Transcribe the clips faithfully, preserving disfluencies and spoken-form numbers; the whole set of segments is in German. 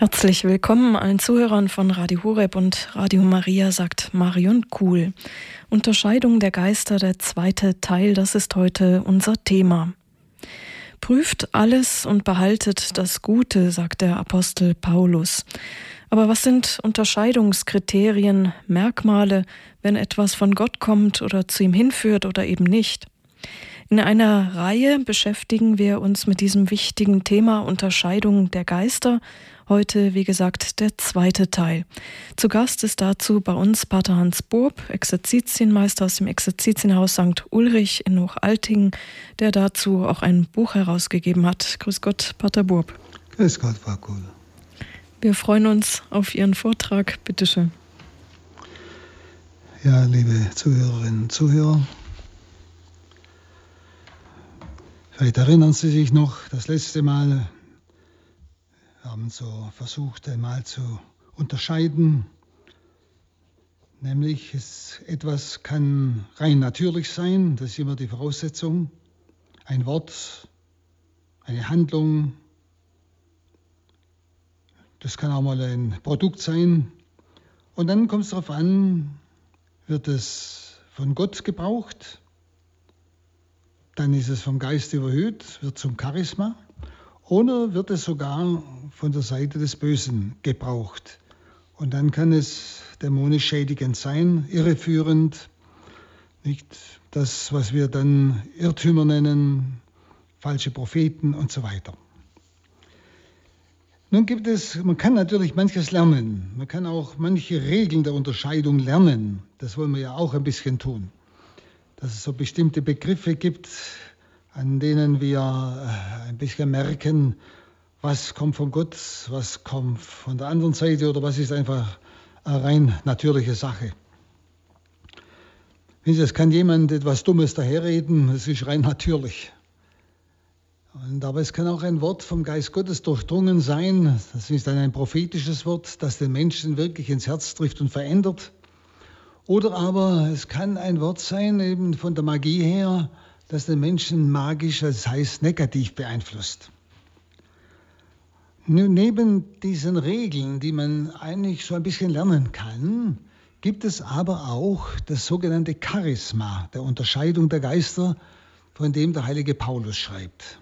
Herzlich willkommen allen Zuhörern von Radio Horeb und Radio Maria, sagt Marion Kuhl. Unterscheidung der Geister, der zweite Teil, das ist heute unser Thema. Prüft alles und behaltet das Gute, sagt der Apostel Paulus. Aber was sind Unterscheidungskriterien, Merkmale, wenn etwas von Gott kommt oder zu ihm hinführt oder eben nicht? In einer Reihe beschäftigen wir uns mit diesem wichtigen Thema Unterscheidung der Geister. Heute, wie gesagt, der zweite Teil. Zu Gast ist dazu bei uns Pater Hans Burb, Exerzitienmeister aus dem Exerzitienhaus Sankt Ulrich in Hochaltingen, der dazu auch ein Buch herausgegeben hat. Grüß Gott, Pater Burb. Grüß Gott, Frau Kuhl. Wir freuen uns auf Ihren Vortrag. Bitte schön. Ja, liebe Zuhörerinnen und Zuhörer, vielleicht erinnern Sie sich noch, das letzte Mal, wir haben so versucht, einmal zu unterscheiden, nämlich es, etwas kann rein natürlich sein, das ist immer die Voraussetzung, ein Wort, eine Handlung, das kann auch mal ein Produkt sein. Und dann kommt es darauf an, wird es von Gott gebraucht, dann ist es vom Geist überhöht, wird zum Charisma, oder wird es sogar von der Seite des Bösen gebraucht. Und dann kann es dämonisch schädigend sein, irreführend, nicht das, was wir dann Irrtümer nennen, falsche Propheten und so weiter. Nun gibt es, man kann natürlich manches lernen, man kann auch manche Regeln der Unterscheidung lernen, das wollen wir ja auch ein bisschen tun. Dass es so bestimmte Begriffe gibt, an denen wir ein bisschen merken, was kommt von Gott, was kommt von der anderen Seite oder was ist einfach eine rein natürliche Sache. Es kann jemand etwas Dummes daherreden, das ist rein natürlich. Und, aber es kann auch ein Wort vom Geist Gottes durchdrungen sein, das ist dann ein prophetisches Wort, das den Menschen wirklich ins Herz trifft und verändert. Oder aber es kann ein Wort sein, eben von der Magie her, das den Menschen magisch, das heißt negativ beeinflusst. Nun, neben diesen Regeln, die man eigentlich so ein bisschen lernen kann, gibt es aber auch das sogenannte Charisma, der Unterscheidung der Geister, von dem der heilige Paulus schreibt.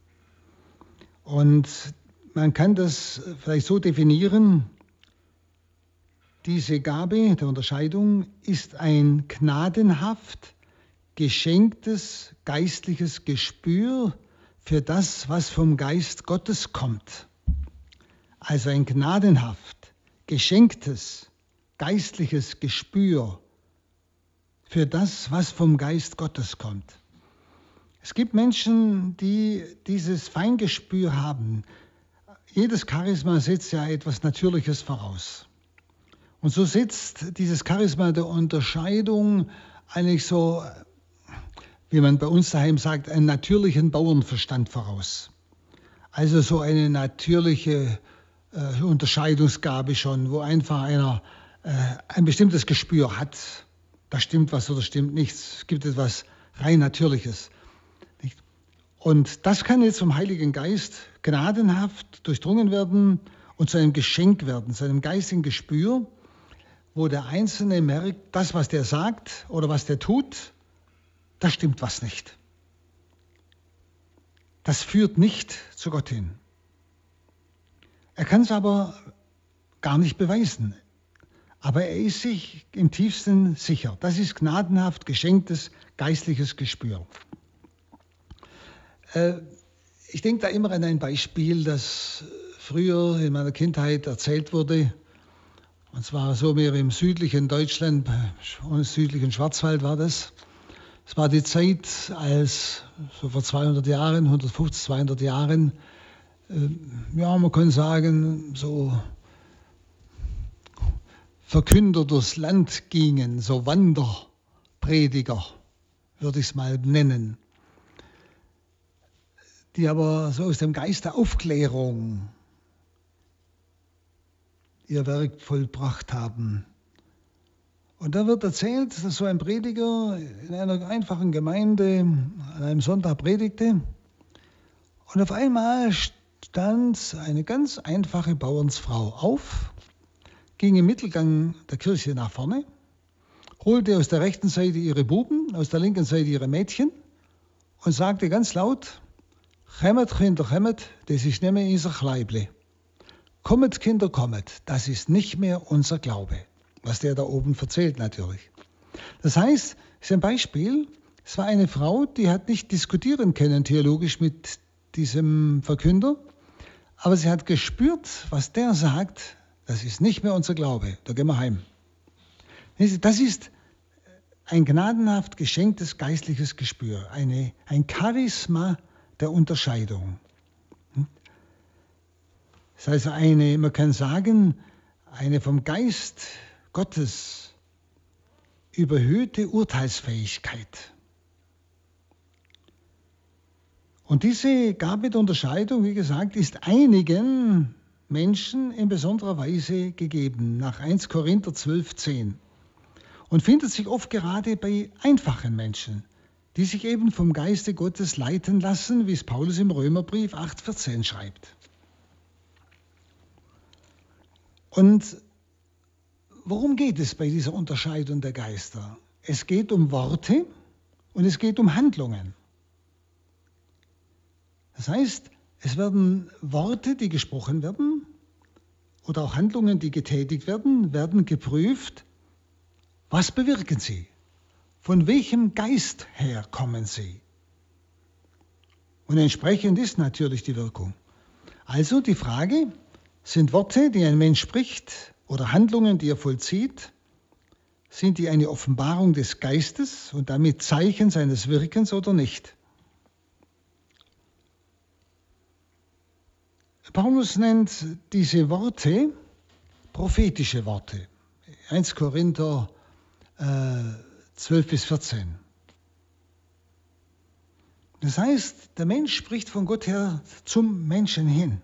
Und man kann das vielleicht so definieren: Diese Gabe der Unterscheidung ist ein gnadenhaft geschenktes geistliches Gespür für das, was vom Geist Gottes kommt. Also ein gnadenhaft geschenktes geistliches Gespür für das, was vom Geist Gottes kommt. Es gibt Menschen, die dieses Feingespür haben. Jedes Charisma setzt ja etwas Natürliches voraus. Und so setzt dieses Charisma der Unterscheidung eigentlich so, wie man bei uns daheim sagt, einen natürlichen Bauernverstand voraus. Also so eine natürliche äh, Unterscheidungsgabe schon, wo einfach einer äh, ein bestimmtes Gespür hat. Da stimmt was oder stimmt nichts. Es gibt etwas rein Natürliches. Nicht? Und das kann jetzt vom Heiligen Geist gnadenhaft durchdrungen werden und zu einem Geschenk werden, zu einem geistigen Gespür, wo der Einzelne merkt, das, was der sagt oder was der tut, da stimmt was nicht. Das führt nicht zu Gott hin. Er kann es aber gar nicht beweisen. Aber er ist sich im tiefsten sicher. Das ist gnadenhaft geschenktes geistliches Gespür. Äh, ich denke da immer an ein Beispiel, das früher in meiner Kindheit erzählt wurde. Und zwar so mehr im südlichen Deutschland, im südlichen Schwarzwald war das. Es war die Zeit, als so vor zweihundert Jahren, hundertfünfzig, zweihundert Jahren, äh, ja, man kann sagen, so Verkünder durchs Land gingen, so Wanderprediger, würde ich es mal nennen, die aber so aus dem Geist der Aufklärung ihr Werk vollbracht haben. Und da wird erzählt, dass so ein Prediger in einer einfachen Gemeinde an einem Sonntag predigte und auf einmal stand eine ganz einfache Bauernsfrau auf, ging im Mittelgang der Kirche nach vorne, holte aus der rechten Seite ihre Buben, aus der linken Seite ihre Mädchen und sagte ganz laut: Kommet, Kinder, kommet, das ist nicht mehr unser Kleible. Kommet, Kinder, kommet, das ist nicht mehr unser Glaube. Was der da oben erzählt natürlich. Das heißt, es ist ein Beispiel, es war eine Frau, die hat nicht diskutieren können theologisch mit diesem Verkünder, aber sie hat gespürt, was der sagt, das ist nicht mehr unser Glaube, da gehen wir heim. Das ist ein gnadenhaft geschenktes geistliches Gespür, eine, ein Charisma der Unterscheidung. Das heißt, eine, man kann sagen, eine vom Geist Gottes überhöhte Urteilsfähigkeit. Und diese Gabe der Unterscheidung, wie gesagt, ist einigen Menschen in besonderer Weise gegeben, nach erster Korinther zwölf, zehn. Und findet sich oft gerade bei einfachen Menschen, die sich eben vom Geiste Gottes leiten lassen, wie es Paulus im Römerbrief acht, vierzehn schreibt. Und worum geht es bei dieser Unterscheidung der Geister? Es geht um Worte und es geht um Handlungen. Das heißt, es werden Worte, die gesprochen werden, oder auch Handlungen, die getätigt werden, werden geprüft. Was bewirken sie? Von welchem Geist her kommen sie? Und entsprechend ist natürlich die Wirkung. Also die Frage, sind Worte, die ein Mensch spricht, oder Handlungen, die er vollzieht, sind die eine Offenbarung des Geistes und damit Zeichen seines Wirkens oder nicht? Paulus nennt diese Worte prophetische Worte. erster Korinther äh, zwölf bis vierzehn. Das heißt, der Mensch spricht von Gott her zum Menschen hin.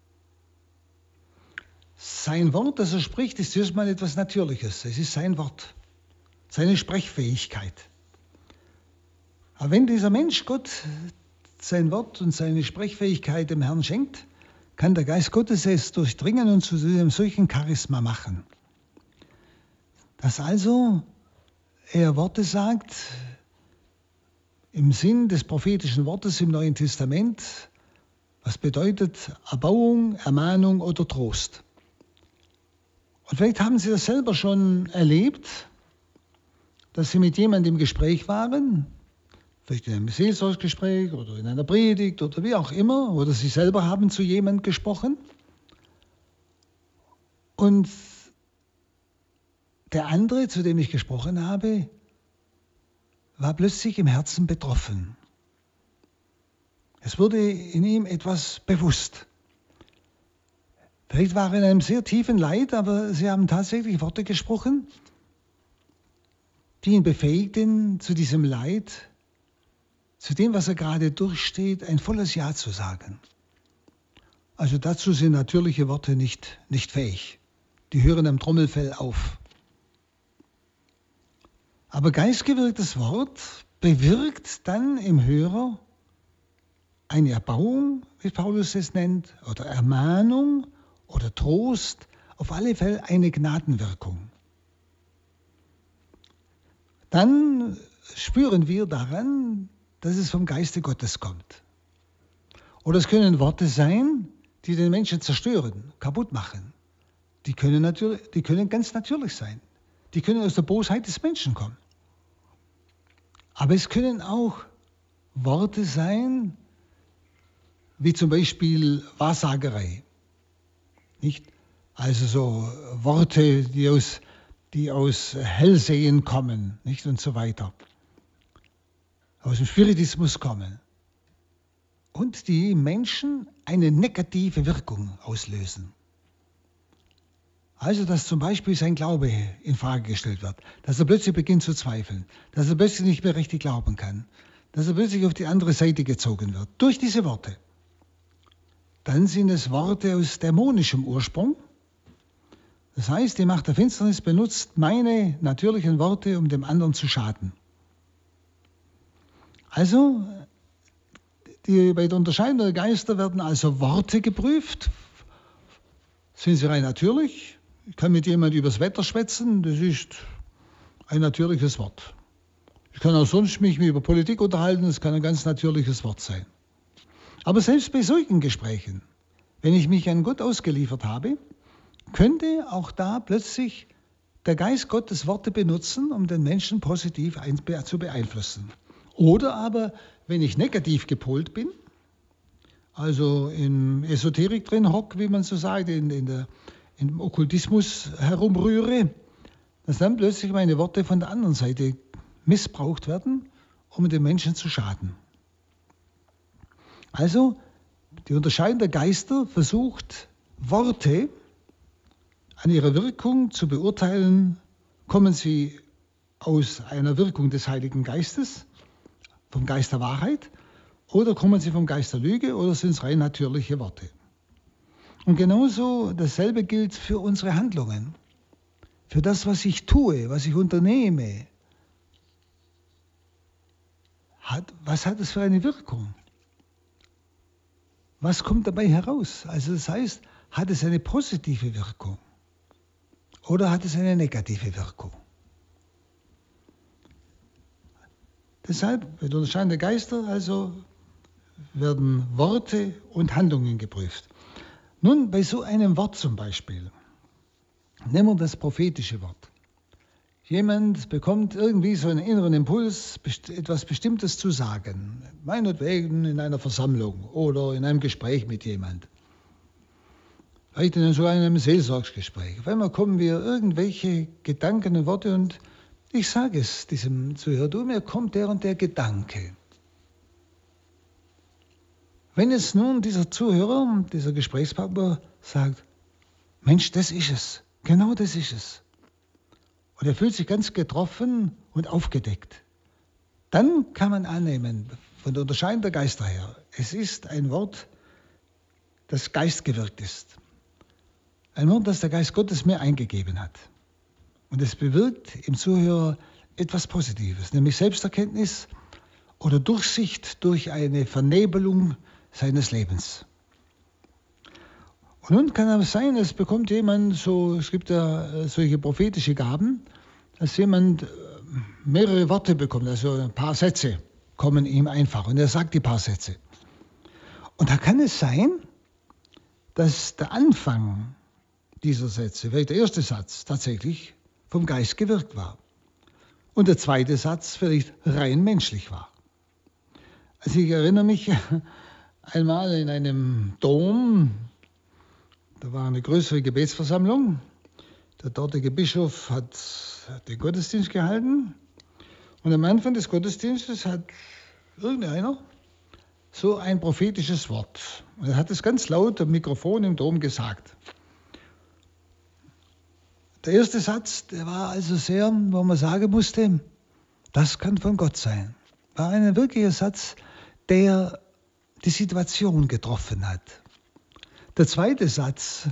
Sein Wort, das er spricht, ist erstmal etwas Natürliches. Es ist sein Wort, seine Sprechfähigkeit. Aber wenn dieser Mensch Gott sein Wort und seine Sprechfähigkeit dem Herrn schenkt, kann der Geist Gottes es durchdringen und zu einem solchen Charisma machen. Dass also er Worte sagt, im Sinn des prophetischen Wortes im Neuen Testament, was bedeutet Erbauung, Ermahnung oder Trost. Und vielleicht haben Sie das selber schon erlebt, dass Sie mit jemandem im Gespräch waren, vielleicht in einem Seelsorgegespräch oder in einer Predigt oder wie auch immer, oder Sie selber haben zu jemandem gesprochen und der andere, zu dem ich gesprochen habe, war plötzlich im Herzen betroffen. Es wurde in ihm etwas bewusst. Vielleicht war er in einem sehr tiefen Leid, aber Sie haben tatsächlich Worte gesprochen, die ihn befähigten, zu diesem Leid, zu dem, was er gerade durchsteht, ein volles Ja zu sagen. Also dazu sind natürliche Worte nicht, nicht fähig. Die hören am Trommelfell auf. Aber geistgewirktes Wort bewirkt dann im Hörer eine Erbauung, wie Paulus es nennt, oder Ermahnung oder Trost, auf alle Fälle eine Gnadenwirkung. Dann spüren wir daran, dass es vom Geiste Gottes kommt. Oder es können Worte sein, die den Menschen zerstören, kaputt machen. Die können, natürlich, die können ganz natürlich sein. Die können aus der Bosheit des Menschen kommen. Aber es können auch Worte sein, wie zum Beispiel Wahrsagerei. Nicht? Also so Worte, die aus, die aus Hellsehen kommen, nicht? Und so weiter. Aus dem Spiritismus kommen. Und die Menschen eine negative Wirkung auslösen. Also, dass zum Beispiel sein Glaube in Frage gestellt wird, dass er plötzlich beginnt zu zweifeln, dass er plötzlich nicht mehr richtig glauben kann, dass er plötzlich auf die andere Seite gezogen wird, durch diese Worte. Dann sind es Worte aus dämonischem Ursprung. Das heißt, die Macht der Finsternis benutzt meine natürlichen Worte, um dem anderen zu schaden. Also, Die, bei der Unterscheidung der Geister werden also Worte geprüft. Sind sie rein natürlich? Ich kann mit jemandem übers Wetter schwätzen, das ist ein natürliches Wort. Ich kann auch sonst mich über Politik unterhalten, das kann ein ganz natürliches Wort sein. Aber selbst bei solchen Gesprächen, wenn ich mich an Gott ausgeliefert habe, könnte auch da plötzlich der Geist Gottes Worte benutzen, um den Menschen positiv zu beeinflussen. Oder aber, wenn ich negativ gepolt bin, also in Esoterik drin hock, wie man so sagt, in, in der, im Okkultismus herumrühre, dass dann plötzlich meine Worte von der anderen Seite missbraucht werden, um den Menschen zu schaden. Also, die Unterscheidung der Geister versucht, Worte an ihrer Wirkung zu beurteilen, kommen sie aus einer Wirkung des Heiligen Geistes, vom Geist der Wahrheit, oder kommen sie vom Geist der Lüge, oder sind es rein natürliche Worte. Und genauso dasselbe gilt für unsere Handlungen, für das, was ich tue, was ich unternehme. Hat, was hat es für eine Wirkung? Was kommt dabei heraus? Also das heißt, hat es eine positive Wirkung oder hat es eine negative Wirkung? Deshalb, bei der Unterscheidung der Geister, also werden Worte und Handlungen geprüft. Nun, bei so einem Wort zum Beispiel, nehmen wir das prophetische Wort. Jemand bekommt irgendwie so einen inneren Impuls, etwas Bestimmtes zu sagen. Meinetwegen in einer Versammlung oder in einem Gespräch mit jemand. Vielleicht in so einem Seelsorgsgespräch. Auf einmal kommen wir irgendwelche Gedanken und Worte und ich sage es diesem Zuhörer, du, mir kommt der und der Gedanke. Wenn jetzt nun dieser Zuhörer, dieser Gesprächspartner sagt, Mensch, das ist es, genau das ist es. Und er fühlt sich ganz getroffen und aufgedeckt. Dann kann man annehmen, von der Unterscheidung der Geister her, es ist ein Wort, das geistgewirkt ist. Ein Wort, das der Geist Gottes mir eingegeben hat. Und es bewirkt im Zuhörer etwas Positives, nämlich Selbsterkenntnis oder Durchsicht durch eine Vernebelung seines Lebens. Und nun kann es sein, es bekommt jemand, so, es gibt ja solche prophetische Gaben, dass jemand mehrere Worte bekommt, also ein paar Sätze kommen ihm einfach und er sagt die paar Sätze. Und da kann es sein, dass der Anfang dieser Sätze, vielleicht der erste Satz, tatsächlich vom Geist gewirkt war. Und der zweite Satz vielleicht rein menschlich war. Also ich erinnere mich einmal in einem Dom, da war eine größere Gebetsversammlung. Der dortige Bischof hat den Gottesdienst gehalten. Und am Anfang des Gottesdienstes hat irgendeiner so ein prophetisches Wort. Und er hat es ganz laut am Mikrofon im Dom gesagt. Der erste Satz, der war also sehr, wo man sagen musste, das kann von Gott sein. War ein wirklicher Satz, der die Situation getroffen hat. Der zweite Satz,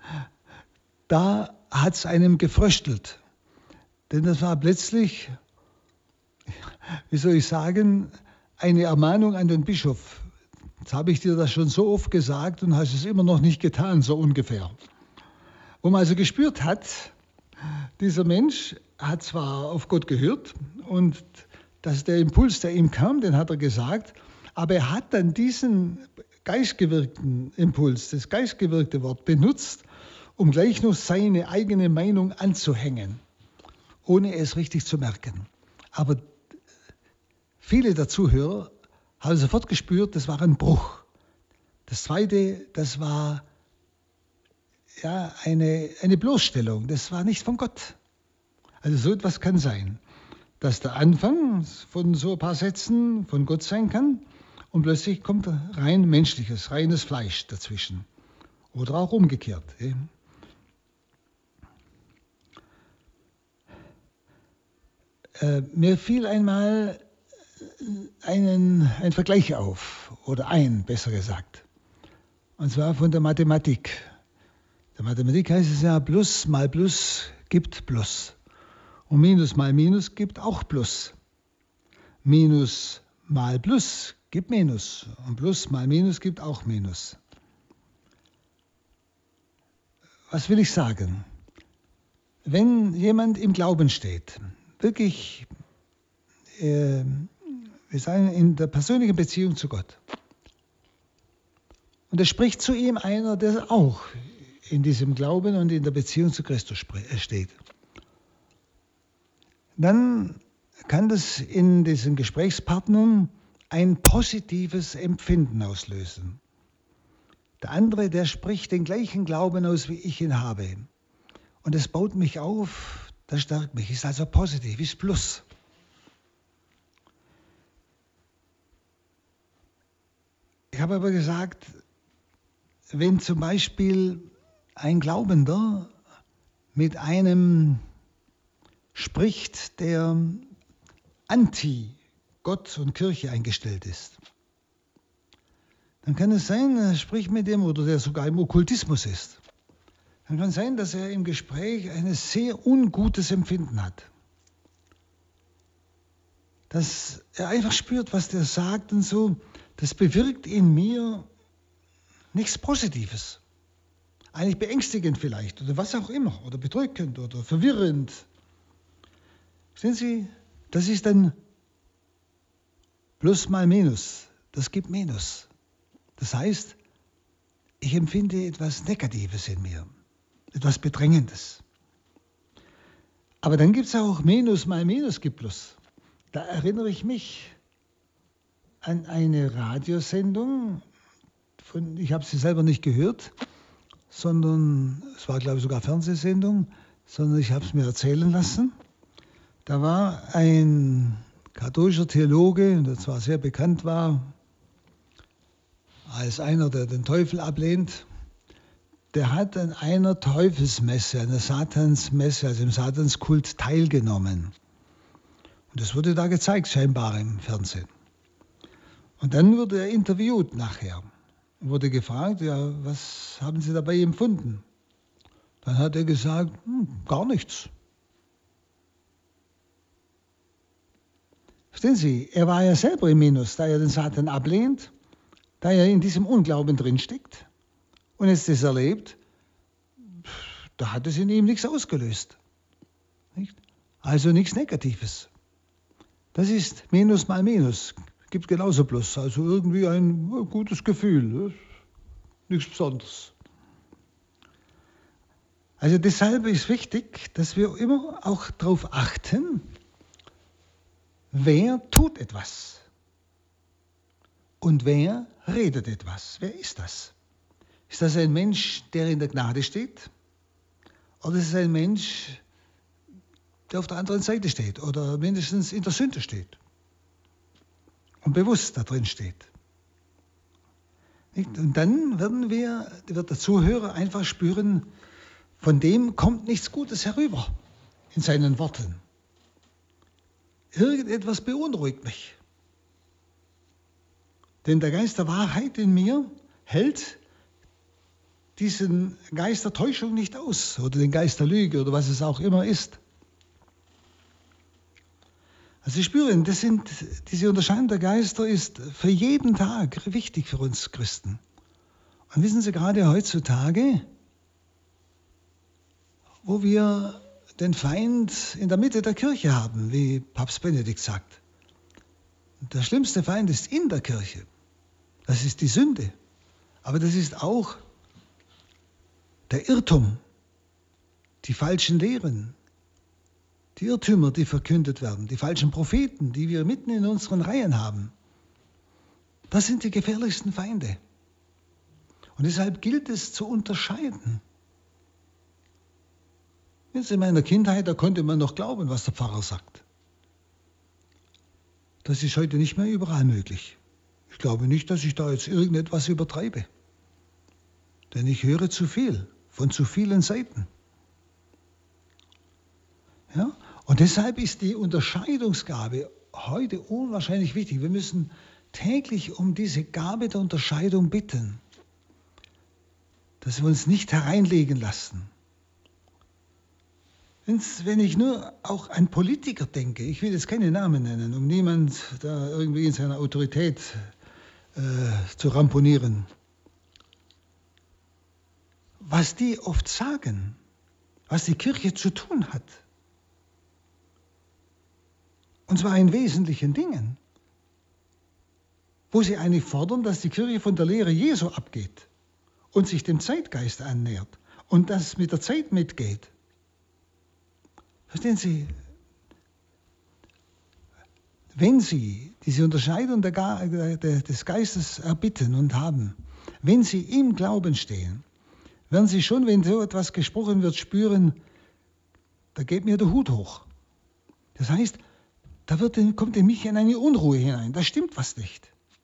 da hat es einem gefröstelt. Denn das war plötzlich, wie soll ich sagen, eine Ermahnung an den Bischof. Jetzt habe ich dir das schon so oft gesagt und hast es immer noch nicht getan, so ungefähr. Wo man also gespürt hat, dieser Mensch hat zwar auf Gott gehört und dass der Impuls, der ihm kam, den hat er gesagt, aber er hat dann diesen geistgewirkten Impuls, das geistgewirkte Wort benutzt, um gleich noch seine eigene Meinung anzuhängen, ohne es richtig zu merken. Aber viele der Zuhörer haben sofort gespürt, das war ein Bruch. Das Zweite, das war ja, eine, eine Bloßstellung, das war nicht von Gott. Also so etwas kann sein, dass der Anfang von so ein paar Sätzen von Gott sein kann und plötzlich kommt rein menschliches, reines Fleisch dazwischen. Oder auch umgekehrt. Äh, mir fiel einmal einen, ein Vergleich auf, oder ein, besser gesagt. Und zwar von der Mathematik. In der Mathematik heißt es ja, Plus mal Plus gibt Plus. Und Minus mal Minus gibt auch Plus. Minus mal Plus gibt Minus. Und Plus mal Minus gibt auch Minus. Was will ich sagen? Wenn jemand im Glauben steht, wirklich äh, wir sagen, in der persönlichen Beziehung zu Gott, und es spricht zu ihm einer, der auch in diesem Glauben und in der Beziehung zu Christus steht, dann kann das in diesen Gesprächspartnern ein positives Empfinden auslösen. Der andere, der spricht den gleichen Glauben aus, wie ich ihn habe. Und es baut mich auf, das stärkt mich, ist also positiv, ist Plus. Ich habe aber gesagt, wenn zum Beispiel ein Glaubender mit einem spricht, der anti-Gott und Kirche eingestellt ist, dann kann es sein, er spricht mit dem, oder der sogar im Okkultismus ist, dann kann es sein, dass er im Gespräch ein sehr ungutes Empfinden hat. Dass er einfach spürt, was der sagt und so, das bewirkt in mir nichts Positives. Eigentlich beängstigend vielleicht oder was auch immer oder bedrückend oder verwirrend. Sehen Sie, das ist dann Plus mal Minus. Das gibt Minus. Das heißt, ich empfinde etwas Negatives in mir, etwas Bedrängendes. Aber dann gibt es auch Minus mal Minus gibt Plus. Da erinnere ich mich an eine Radiosendung, von, ich habe sie selber nicht gehört, sondern es war, glaube ich, sogar Fernsehsendung, sondern ich habe es mir erzählen lassen. Da war ein katholischer Theologe, der zwar sehr bekannt war, als einer, der den Teufel ablehnt, der hat an einer Teufelsmesse, einer Satansmesse, also im Satanskult teilgenommen. Und das wurde da gezeigt, scheinbar im Fernsehen. Und dann wurde er interviewt nachher. Wurde gefragt, ja, was haben Sie dabei empfunden? Dann hat er gesagt, hm, gar nichts. Verstehen Sie, er war ja selber im Minus, da er den Satan ablehnt, da er in diesem Unglauben drinsteckt und jetzt das erlebt, da hat es in ihm nichts ausgelöst. Nicht? Also nichts Negatives. Das ist Minus mal Minus. Gibt genauso Plus, also irgendwie ein gutes Gefühl, nichts Besonderes. Also deshalb ist wichtig, dass wir immer auch darauf achten, wer tut etwas und wer redet etwas. Wer ist das? Ist das ein Mensch, der in der Gnade steht? Oder ist es ein Mensch, der auf der anderen Seite steht oder mindestens in der Sünde steht? Und bewusst da drin steht. Und dann werden wir, wird der Zuhörer einfach spüren, von dem kommt nichts Gutes herüber in seinen Worten. Irgendetwas beunruhigt mich. Denn der Geist der Wahrheit in mir hält diesen Geist der Täuschung nicht aus oder den Geist der Lüge oder was es auch immer ist. Also Sie spüren, das sind, diese Unterscheidung der Geister ist für jeden Tag wichtig für uns Christen. Und wissen Sie, gerade heutzutage, wo wir den Feind in der Mitte der Kirche haben, wie Papst Benedikt sagt. Der schlimmste Feind ist in der Kirche. Das ist die Sünde. Aber das ist auch der Irrtum, die falschen Lehren, die Irrtümer, die verkündet werden, die falschen Propheten, die wir mitten in unseren Reihen haben. Das sind die gefährlichsten Feinde. Und deshalb gilt es zu unterscheiden. Jetzt in meiner Kindheit, da konnte man noch glauben, was der Pfarrer sagt. Das ist heute nicht mehr überall möglich. Ich glaube nicht, dass ich da jetzt irgendetwas übertreibe. Denn ich höre zu viel, von zu vielen Seiten. Ja? Und deshalb ist die Unterscheidungsgabe heute unwahrscheinlich wichtig. Wir müssen täglich um diese Gabe der Unterscheidung bitten, dass wir uns nicht hereinlegen lassen. Wenn ich nur auch an Politiker denke, ich will jetzt keine Namen nennen, um niemand da irgendwie in seiner Autorität äh, zu ramponieren. Was die oft sagen, was die Kirche zu tun hat. Und zwar in wesentlichen Dingen. Wo sie eigentlich fordern, dass die Kirche von der Lehre Jesu abgeht und sich dem Zeitgeist annähert und das mit der Zeit mitgeht. Verstehen Sie, wenn Sie diese Unterscheidung der Ge- der, des Geistes erbitten und haben, wenn Sie im Glauben stehen, werden Sie schon, wenn so etwas gesprochen wird, spüren, da geht mir der Hut hoch. Das heißt, da wird, kommt in mich in eine Unruhe hinein, da stimmt was nicht.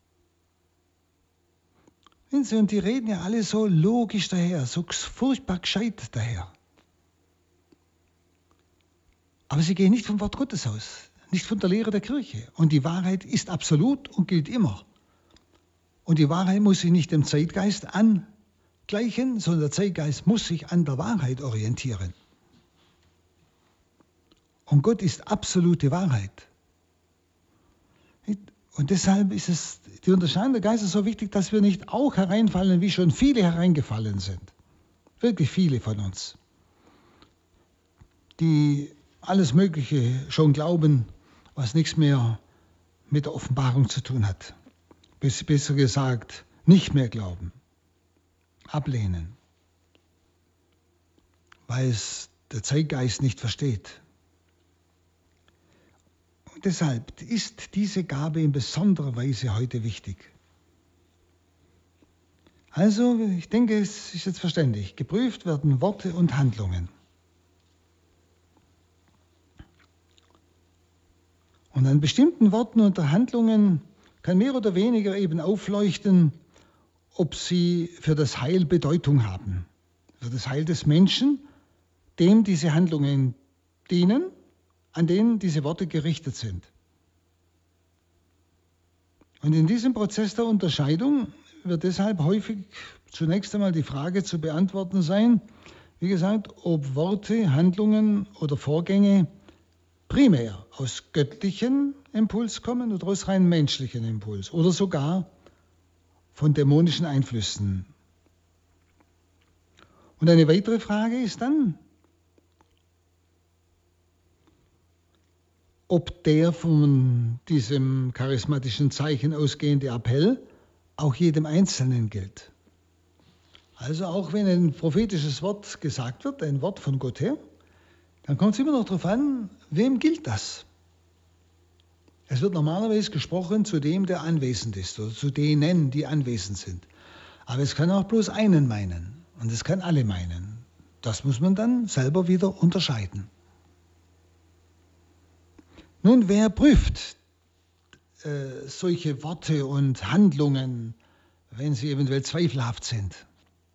Und die reden ja alle so logisch daher, so furchtbar gescheit daher. Aber sie gehen nicht vom Wort Gottes aus, nicht von der Lehre der Kirche. Und die Wahrheit ist absolut und gilt immer. Und die Wahrheit muss sich nicht dem Zeitgeist angleichen, sondern der Zeitgeist muss sich an der Wahrheit orientieren. Und Gott ist absolute Wahrheit. Und deshalb ist es die Unterscheidung der Geister so wichtig, dass wir nicht auch hereinfallen, wie schon viele hereingefallen sind. Wirklich viele von uns. Die alles Mögliche schon glauben, was nichts mehr mit der Offenbarung zu tun hat. Besser gesagt, nicht mehr glauben. Ablehnen. Weil es der Zeitgeist nicht versteht. Deshalb ist diese Gabe in besonderer Weise heute wichtig. Also, ich denke, es ist jetzt verständlich. Geprüft werden Worte und Handlungen. Und an bestimmten Worten und Handlungen kann mehr oder weniger eben aufleuchten, ob sie für das Heil Bedeutung haben. Für das Heil des Menschen, dem diese Handlungen dienen, an denen diese Worte gerichtet sind. Und in diesem Prozess der Unterscheidung wird deshalb häufig zunächst einmal die Frage zu beantworten sein, wie gesagt, ob Worte, Handlungen oder Vorgänge primär aus göttlichem Impuls kommen oder aus rein menschlichem Impuls oder sogar von dämonischen Einflüssen. Und eine weitere Frage ist dann, ob der von diesem charismatischen Zeichen ausgehende Appell auch jedem Einzelnen gilt. Also auch wenn ein prophetisches Wort gesagt wird, ein Wort von Gott her, dann kommt es immer noch darauf an, wem gilt das? Es wird normalerweise gesprochen zu dem, der anwesend ist, oder zu denen, die anwesend sind. Aber es kann auch bloß einen meinen und es kann alle meinen. Das muss man dann selber wieder unterscheiden. Nun, wer prüft äh, solche Worte und Handlungen, wenn sie eventuell zweifelhaft sind?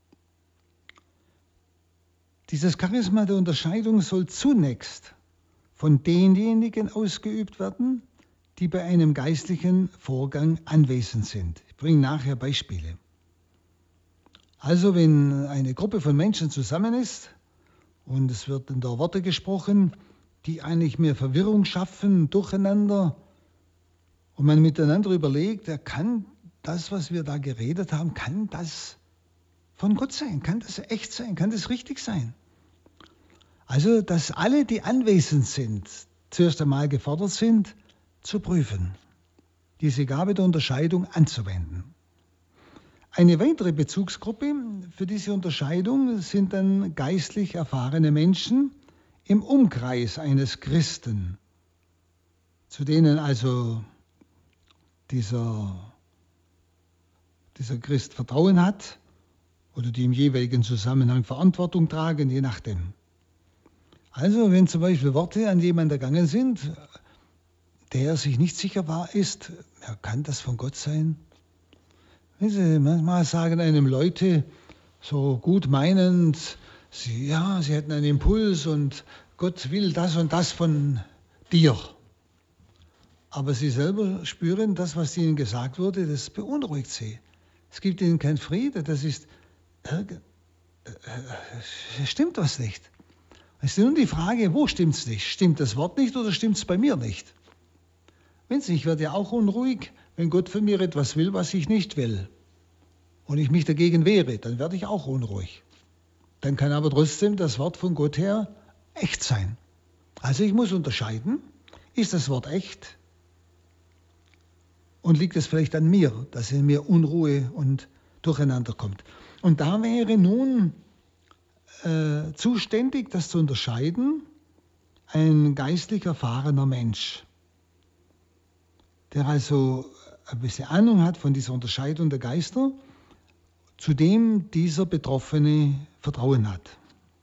Dieses Charisma der Unterscheidung soll zunächst von denjenigen ausgeübt werden, die bei einem geistlichen Vorgang anwesend sind. Ich bringe nachher Beispiele. Also wenn eine Gruppe von Menschen zusammen ist und es wird in der Worte gesprochen, die eigentlich mehr Verwirrung schaffen, durcheinander, und man miteinander überlegt, ja, kann das, was wir da geredet haben, kann das von Gott sein? Kann das echt sein? Kann das richtig sein? Also, dass alle, die anwesend sind, zuerst einmal gefordert sind, zu prüfen, diese Gabe der Unterscheidung anzuwenden. Eine weitere Bezugsgruppe für diese Unterscheidung sind dann geistlich erfahrene Menschen im Umkreis eines Christen, zu denen also dieser, dieser Christ Vertrauen hat oder die im jeweiligen Zusammenhang Verantwortung tragen, je nachdem. Also wenn zum Beispiel Worte an jemanden ergangen sind, der sich nicht sicher war ist, ja, kann das von Gott sein? Sie, manchmal sagen einem Leute so gut meinend, sie, ja, sie hätten einen Impuls und Gott will das und das von dir. Aber sie selber spüren, das, was ihnen gesagt wurde, das beunruhigt sie. Es gibt ihnen keinen Frieden, das ist, äh, äh, stimmt was nicht. Es ist nun die Frage, wo stimmt es nicht? Stimmt das Wort nicht oder stimmt es bei mir nicht? Wenn Sie, ich werde ja auch unruhig, wenn Wenn Gott von mir etwas will, was ich nicht will, und ich mich dagegen wehre, dann werde ich auch unruhig. Dann kann aber trotzdem das Wort von Gott her echt sein. Also ich muss unterscheiden, ist das Wort echt? Und liegt es vielleicht an mir, dass in mir Unruhe und Durcheinander kommt? Und da wäre nun äh, zuständig, das zu unterscheiden, ein geistlich erfahrener Mensch, der also ein bisschen Ahnung hat von dieser Unterscheidung der Geister, zu dem dieser Betroffene Vertrauen hat.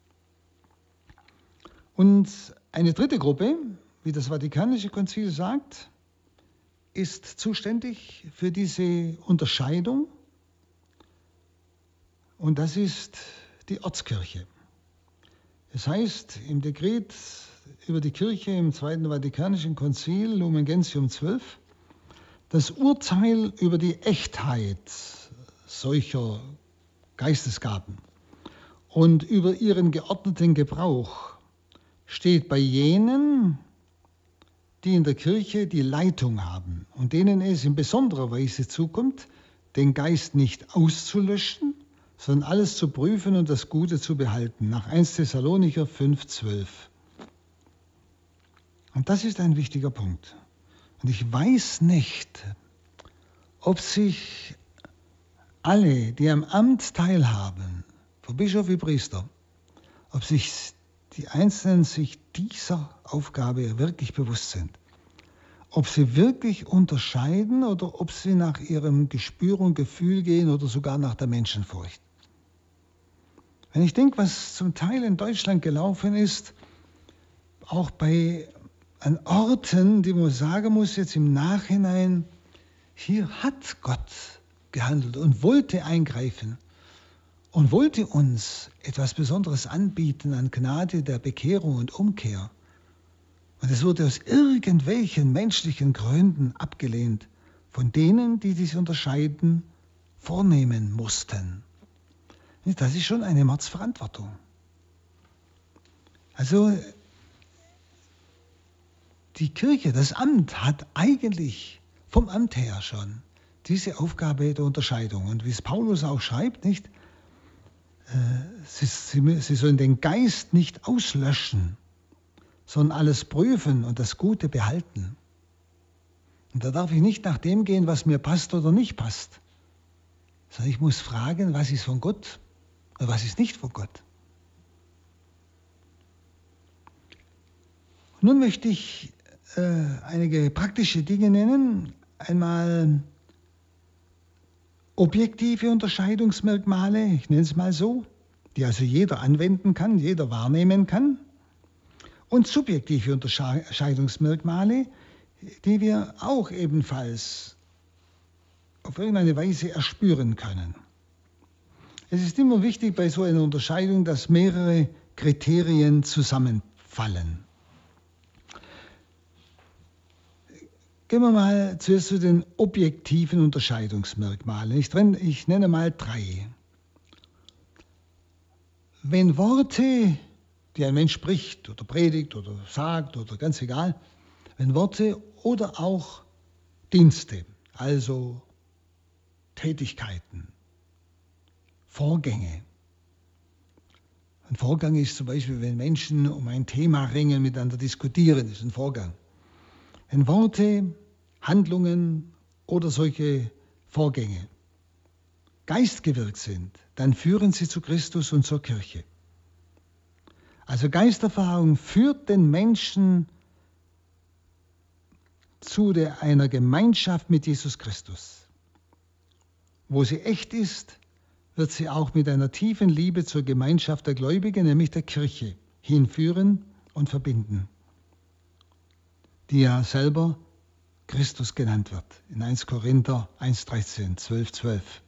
Und eine dritte Gruppe, wie das Vatikanische Konzil sagt, ist zuständig für diese Unterscheidung, und das ist die Ortskirche. Es heißt im Dekret über die Kirche im Zweiten Vatikanischen Konzil, Lumen Gentium zwölf, das Urteil über die Echtheit solcher Geistesgaben und über ihren geordneten Gebrauch steht bei jenen, die in der Kirche die Leitung haben und denen es in besonderer Weise zukommt, den Geist nicht auszulöschen, sondern alles zu prüfen und das Gute zu behalten, nach erster Thessalonicher fünf zwölf. Und das ist ein wichtiger Punkt. Und ich weiß nicht, ob sich alle, die am Amt teilhaben, von Bischof wie Priester, ob sich die Einzelnen sich dieser Aufgabe wirklich bewusst sind. Ob sie wirklich unterscheiden oder ob sie nach ihrem Gespür und Gefühl gehen oder sogar nach der Menschenfurcht. Wenn ich denke, was zum Teil in Deutschland gelaufen ist, auch bei an Orten, die man sagen muss jetzt im Nachhinein, hier hat Gott gehandelt und wollte eingreifen und wollte uns etwas Besonderes anbieten an Gnade der Bekehrung und Umkehr. Und es wurde aus irgendwelchen menschlichen Gründen abgelehnt von denen, die dies unterscheiden, vornehmen mussten. Das ist schon eine Mordsverantwortung. Also die Kirche, das Amt hat eigentlich vom Amt her schon diese Aufgabe der Unterscheidung. Und wie es Paulus auch schreibt, nicht, äh, sie, sie, sie sollen den Geist nicht auslöschen, sondern alles prüfen und das Gute behalten. Und da darf ich nicht nach dem gehen, was mir passt oder nicht passt, sondern ich muss fragen, was ist von Gott und was ist nicht von Gott. Und nun möchte ich äh, einige praktische Dinge nennen. Einmal objektive Unterscheidungsmerkmale, ich nenne es mal so, die also jeder anwenden kann, jeder wahrnehmen kann. Und subjektive Unterscheidungsmerkmale, die wir auch ebenfalls auf irgendeine Weise erspüren können. Es ist immer wichtig bei so einer Unterscheidung, dass mehrere Kriterien zusammenfallen. Gehen wir mal zuerst zu den objektiven Unterscheidungsmerkmalen. Ich, trenne, ich nenne mal drei. Wenn Worte, die ein Mensch spricht oder predigt oder sagt oder ganz egal, wenn Worte oder auch Dienste, also Tätigkeiten, Vorgänge. Ein Vorgang ist zum Beispiel, wenn Menschen um ein Thema ringen, miteinander diskutieren, ist ein Vorgang. Wenn Worte, Handlungen oder solche Vorgänge geistgewirkt sind, dann führen sie zu Christus und zur Kirche. Also Geisterfahrung führt den Menschen zu der, einer Gemeinschaft mit Jesus Christus. Wo sie echt ist, wird sie auch mit einer tiefen Liebe zur Gemeinschaft der Gläubigen, nämlich der Kirche, hinführen und verbinden, die ja selber Christus genannt wird, in erster Korinther eins dreizehn, zwölf zwölf.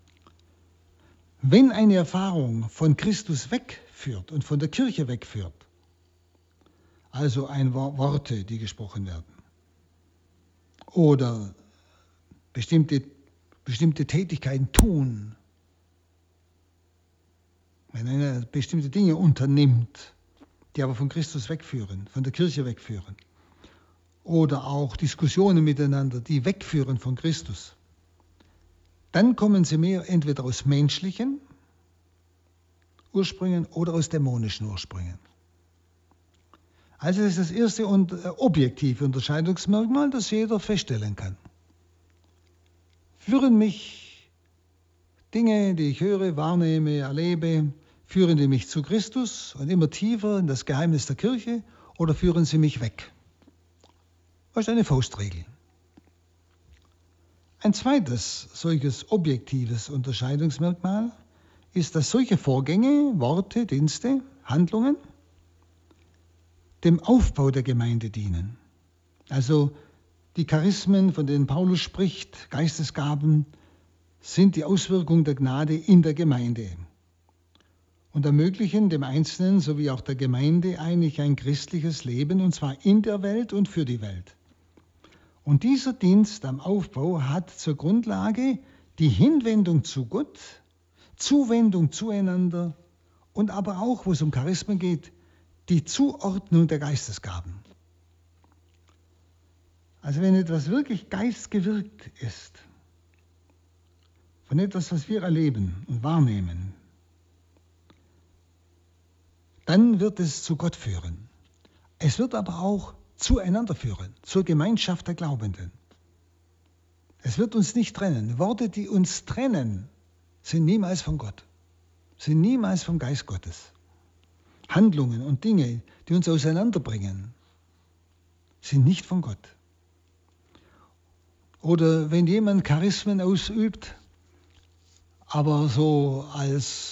Wenn eine Erfahrung von Christus wegführt und von der Kirche wegführt, also ein Worte, die gesprochen werden, oder bestimmte, bestimmte Tätigkeiten tun, wenn einer bestimmte Dinge unternimmt, die aber von Christus wegführen, von der Kirche wegführen, oder auch Diskussionen miteinander, die wegführen von Christus, dann kommen sie mehr entweder aus menschlichen Ursprüngen oder aus dämonischen Ursprüngen. Also das ist das erste und objektive Unterscheidungsmerkmal, das jeder feststellen kann. Führen mich Dinge, die ich höre, wahrnehme, erlebe, führen die mich zu Christus und immer tiefer in das Geheimnis der Kirche oder führen sie mich weg? Das ist eine Faustregel. Ein zweites solches objektives Unterscheidungsmerkmal ist, dass solche Vorgänge, Worte, Dienste, Handlungen dem Aufbau der Gemeinde dienen. Also die Charismen, von denen Paulus spricht, Geistesgaben, sind die Auswirkung der Gnade in der Gemeinde und ermöglichen dem Einzelnen sowie auch der Gemeinde eigentlich ein christliches Leben, und zwar in der Welt und für die Welt. Und dieser Dienst am Aufbau hat zur Grundlage die Hinwendung zu Gott, Zuwendung zueinander und aber auch, wo es um Charismen geht, die Zuordnung der Geistesgaben. Also wenn etwas wirklich geistgewirkt ist, von etwas, was wir erleben und wahrnehmen, dann wird es zu Gott führen. Es wird aber auch zueinander führen, zur Gemeinschaft der Glaubenden. Es wird uns nicht trennen. Worte, die uns trennen, sind niemals von Gott, sind niemals vom Geist Gottes. Handlungen und Dinge, die uns auseinanderbringen, sind nicht von Gott. Oder wenn jemand Charismen ausübt, aber so als,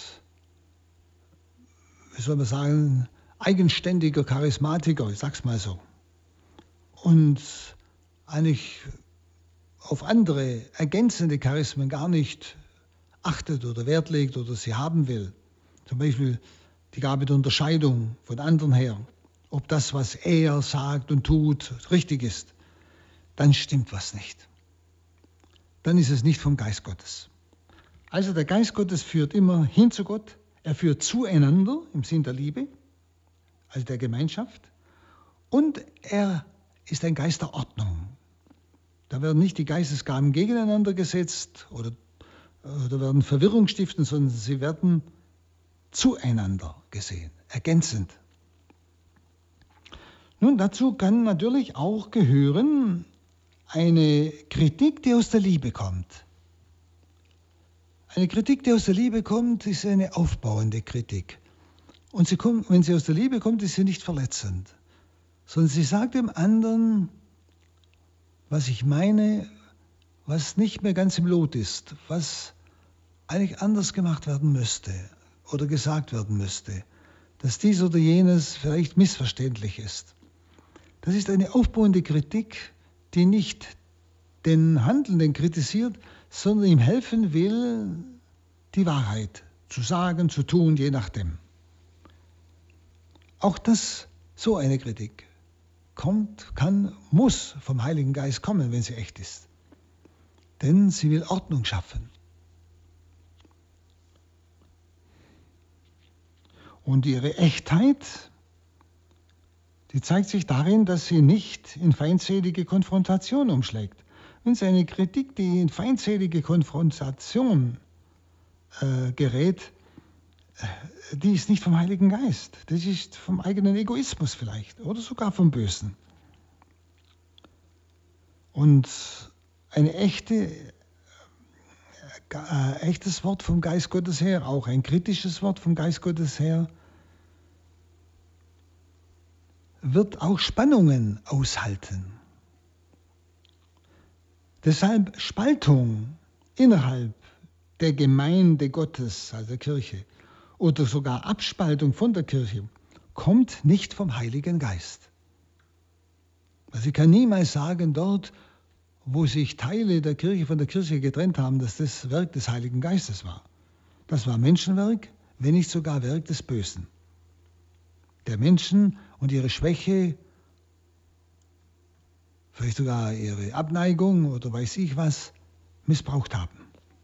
wie soll man sagen, eigenständiger Charismatiker, ich sag's mal so, und eigentlich auf andere ergänzende Charismen gar nicht achtet oder Wert legt oder sie haben will, zum Beispiel die Gabe der Unterscheidung von anderen her, ob das, was er sagt und tut, richtig ist, dann stimmt was nicht. Dann ist es nicht vom Geist Gottes. Also der Geist Gottes führt immer hin zu Gott, er führt zueinander im Sinn der Liebe, also der Gemeinschaft, und er ist ein Geist der Ordnung. Da werden nicht die Geistesgaben gegeneinander gesetzt oder, oder werden Verwirrung stiften, sondern sie werden zueinander gesehen, ergänzend. Nun, dazu kann natürlich auch gehören eine Kritik, die aus der Liebe kommt. Eine Kritik, die aus der Liebe kommt, ist eine aufbauende Kritik. Und sie kommt, wenn sie aus der Liebe kommt, ist sie nicht verletzend, sondern sie sagt dem anderen, was ich meine, was nicht mehr ganz im Lot ist, was eigentlich anders gemacht werden müsste oder gesagt werden müsste, dass dies oder jenes vielleicht missverständlich ist. Das ist eine aufbauende Kritik, die nicht den Handelnden kritisiert, sondern ihm helfen will, die Wahrheit zu sagen, zu tun, je nachdem. Auch das, so eine Kritik, kommt, kann, muss vom Heiligen Geist kommen, wenn sie echt ist. Denn sie will Ordnung schaffen. Und ihre Echtheit, die zeigt sich darin, dass sie nicht in feindselige Konfrontation umschlägt. Wenn sie eine Kritik, die in feindselige Konfrontation äh, gerät, äh, die ist nicht vom Heiligen Geist. Das ist vom eigenen Egoismus vielleicht oder sogar vom Bösen. Und ein echte, äh, echtes Wort vom Geist Gottes her, auch ein kritisches Wort vom Geist Gottes her, wird auch Spannungen aushalten. Deshalb Spaltung innerhalb der Gemeinde Gottes, also der Kirche, oder sogar Abspaltung von der Kirche, kommt nicht vom Heiligen Geist. Also ich kann niemals sagen, dort, wo sich Teile der Kirche von der Kirche getrennt haben, dass das Werk des Heiligen Geistes war. Das war Menschenwerk, wenn nicht sogar Werk des Bösen. Der Menschen und ihre Schwäche, vielleicht sogar ihre Abneigung oder weiß ich was, missbraucht haben.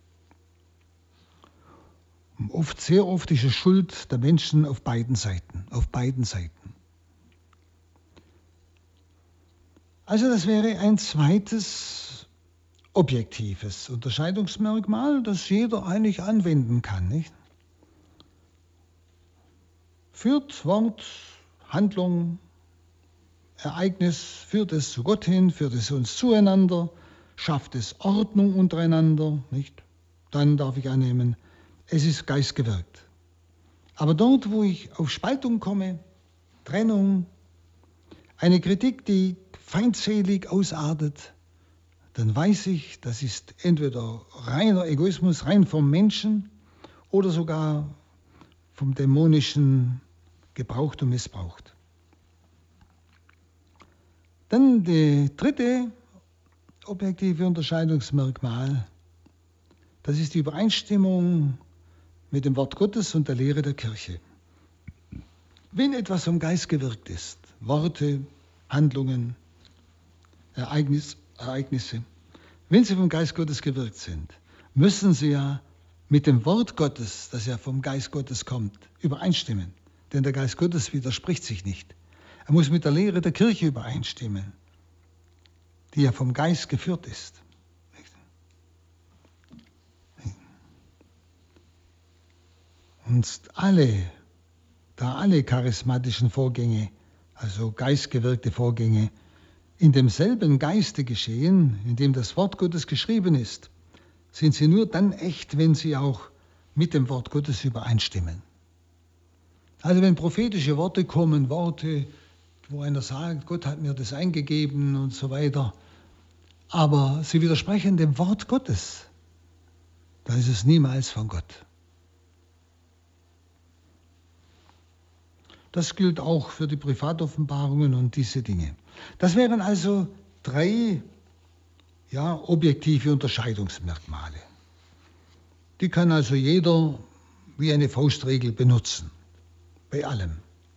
Und oft, sehr oft ist es Schuld der Menschen auf beiden Seiten, auf beiden Seiten. Also das wäre ein zweites objektives Unterscheidungsmerkmal, das jeder eigentlich anwenden kann, nicht? Führt Wort, Handlung, Ereignis, führt es zu Gott hin, führt es uns zueinander, schafft es Ordnung untereinander, nicht? Dann darf ich annehmen, es ist geistgewirkt. Aber dort, wo ich auf Spaltung komme, Trennung, eine Kritik, die feindselig ausartet, dann weiß ich, das ist entweder reiner Egoismus, rein vom Menschen oder sogar vom Dämonischen gebraucht und missbraucht. Dann die dritte objektive Unterscheidungsmerkmal, das ist die Übereinstimmung mit dem Wort Gottes und der Lehre der Kirche. Wenn etwas vom Geist gewirkt ist, Worte, Handlungen, Ereignis, Ereignisse, wenn sie vom Geist Gottes gewirkt sind, müssen sie ja mit dem Wort Gottes, das ja vom Geist Gottes kommt, übereinstimmen. Denn der Geist Gottes widerspricht sich nicht. Er muss mit der Lehre der Kirche übereinstimmen, die ja vom Geist geführt ist. Und alle, da alle charismatischen Vorgänge, also geistgewirkte Vorgänge, in demselben Geiste geschehen, in dem das Wort Gottes geschrieben ist, sind sie nur dann echt, wenn sie auch mit dem Wort Gottes übereinstimmen. Also wenn prophetische Worte kommen, Worte, wo einer sagt, Gott hat mir das eingegeben und so weiter, aber sie widersprechen dem Wort Gottes, dann ist es niemals von Gott. Das gilt auch für die Privatoffenbarungen und diese Dinge. Das wären also drei ja, objektive Unterscheidungsmerkmale. Die kann also jeder wie eine Faustregel benutzen, bei allem.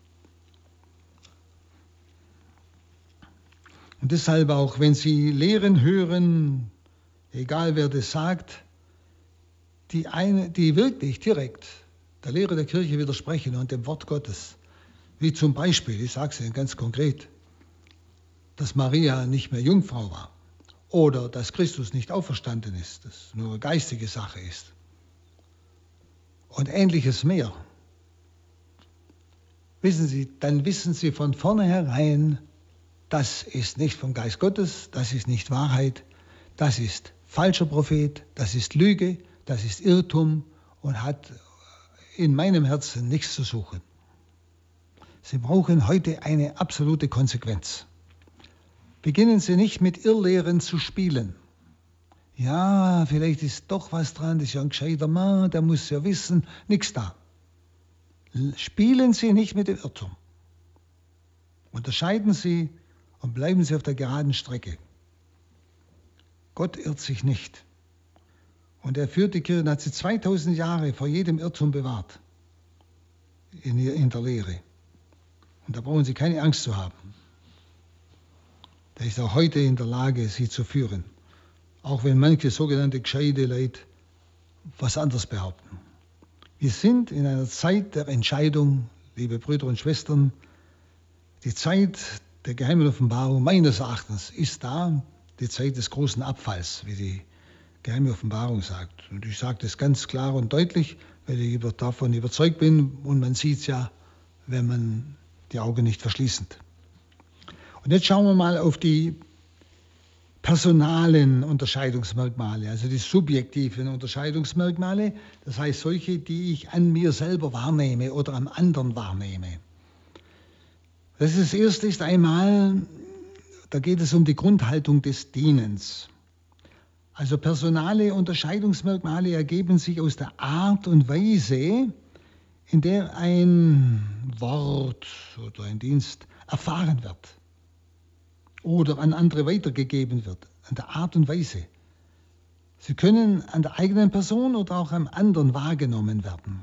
Und deshalb auch, wenn Sie Lehren hören, egal wer das sagt, die, eine, die wirklich direkt der Lehre der Kirche widersprechen und dem Wort Gottes, wie zum Beispiel, ich sage es Ihnen ganz konkret, dass Maria nicht mehr Jungfrau war oder dass Christus nicht auferstanden ist, das nur eine geistige Sache ist und Ähnliches mehr. Wissen Sie, dann wissen Sie von vornherein, das ist nicht vom Geist Gottes, das ist nicht Wahrheit, das ist falscher Prophet, das ist Lüge, das ist Irrtum und hat in meinem Herzen nichts zu suchen. Sie brauchen heute eine absolute Konsequenz. Beginnen Sie nicht mit Irrlehren zu spielen. Ja, vielleicht ist doch was dran, das ist ja ein gescheiter Mann, der muss ja wissen, nichts da. Spielen Sie nicht mit dem Irrtum. Unterscheiden Sie und bleiben Sie auf der geraden Strecke. Gott irrt sich nicht. Und er führt die Kirche, hat sie zweitausend Jahre vor jedem Irrtum bewahrt. In, in der Lehre. Und da brauchen Sie keine Angst zu haben. Der ist auch heute in der Lage, sie zu führen. Auch wenn manche sogenannte gescheite Leute was anderes behaupten. Wir sind in einer Zeit der Entscheidung, liebe Brüder und Schwestern. Die Zeit der geheimen Offenbarung meines Erachtens ist da, die Zeit des großen Abfalls, wie die geheime Offenbarung sagt. Und ich sage das ganz klar und deutlich, weil ich davon überzeugt bin und man sieht es ja, wenn man die Augen nicht verschließt. Und jetzt schauen wir mal auf die personalen Unterscheidungsmerkmale, also die subjektiven Unterscheidungsmerkmale, das heißt solche, die ich an mir selber wahrnehme oder am anderen wahrnehme. Das, ist, das erste ist einmal, da geht es um die Grundhaltung des Dienens. Also personale Unterscheidungsmerkmale ergeben sich aus der Art und Weise, in der ein Wort oder ein Dienst erfahren wird oder an andere weitergegeben wird, an der Art und Weise. Sie können an der eigenen Person oder auch am anderen wahrgenommen werden.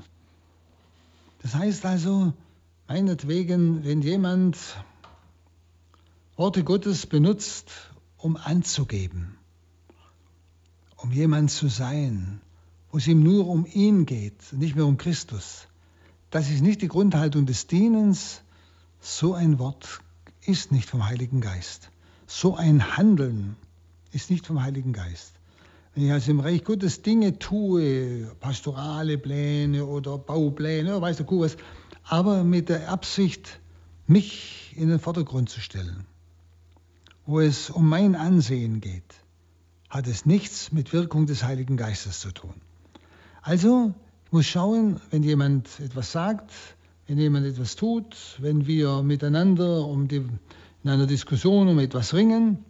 Das heißt also, meinetwegen, wenn jemand Worte Gottes benutzt, um anzugeben, um jemand zu sein, wo es ihm nur um ihn geht, nicht mehr um Christus, das ist nicht die Grundhaltung des Dienens. So ein Wort ist nicht vom Heiligen Geist, so ein Handeln ist nicht vom Heiligen Geist. Wenn ich also im Reich Gottes Dinge tue, pastorale Pläne oder Baupläne, oder weiß der Kuh was, aber mit der Absicht, mich in den Vordergrund zu stellen, wo es um mein Ansehen geht, hat es nichts mit Wirkung des Heiligen Geistes zu tun. Also, ich muss schauen, wenn jemand etwas sagt, wenn jemand etwas tut, wenn wir miteinander um die, in einer Diskussion um etwas ringen,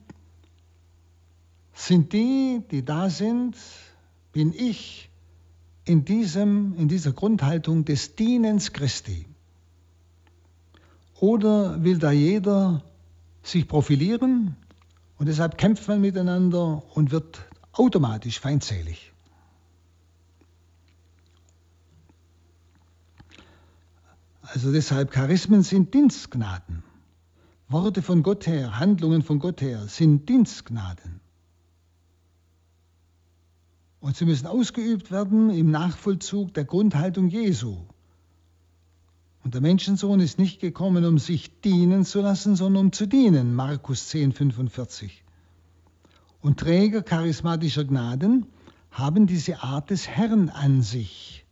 sind die, die da sind, bin ich in, diesem, in dieser Grundhaltung des Dienens Christi? Oder will da jeder sich profilieren und deshalb kämpft man miteinander und wird automatisch feindselig? Also deshalb, Charismen sind Dienstgnaden. Worte von Gott her, Handlungen von Gott her sind Dienstgnaden. Und sie müssen ausgeübt werden im Nachvollzug der Grundhaltung Jesu. Und der Menschensohn ist nicht gekommen, um sich dienen zu lassen, sondern um zu dienen. Markus zehn, fünfundvierzig. Und Träger charismatischer Gnaden haben diese Art des Herrn an sich.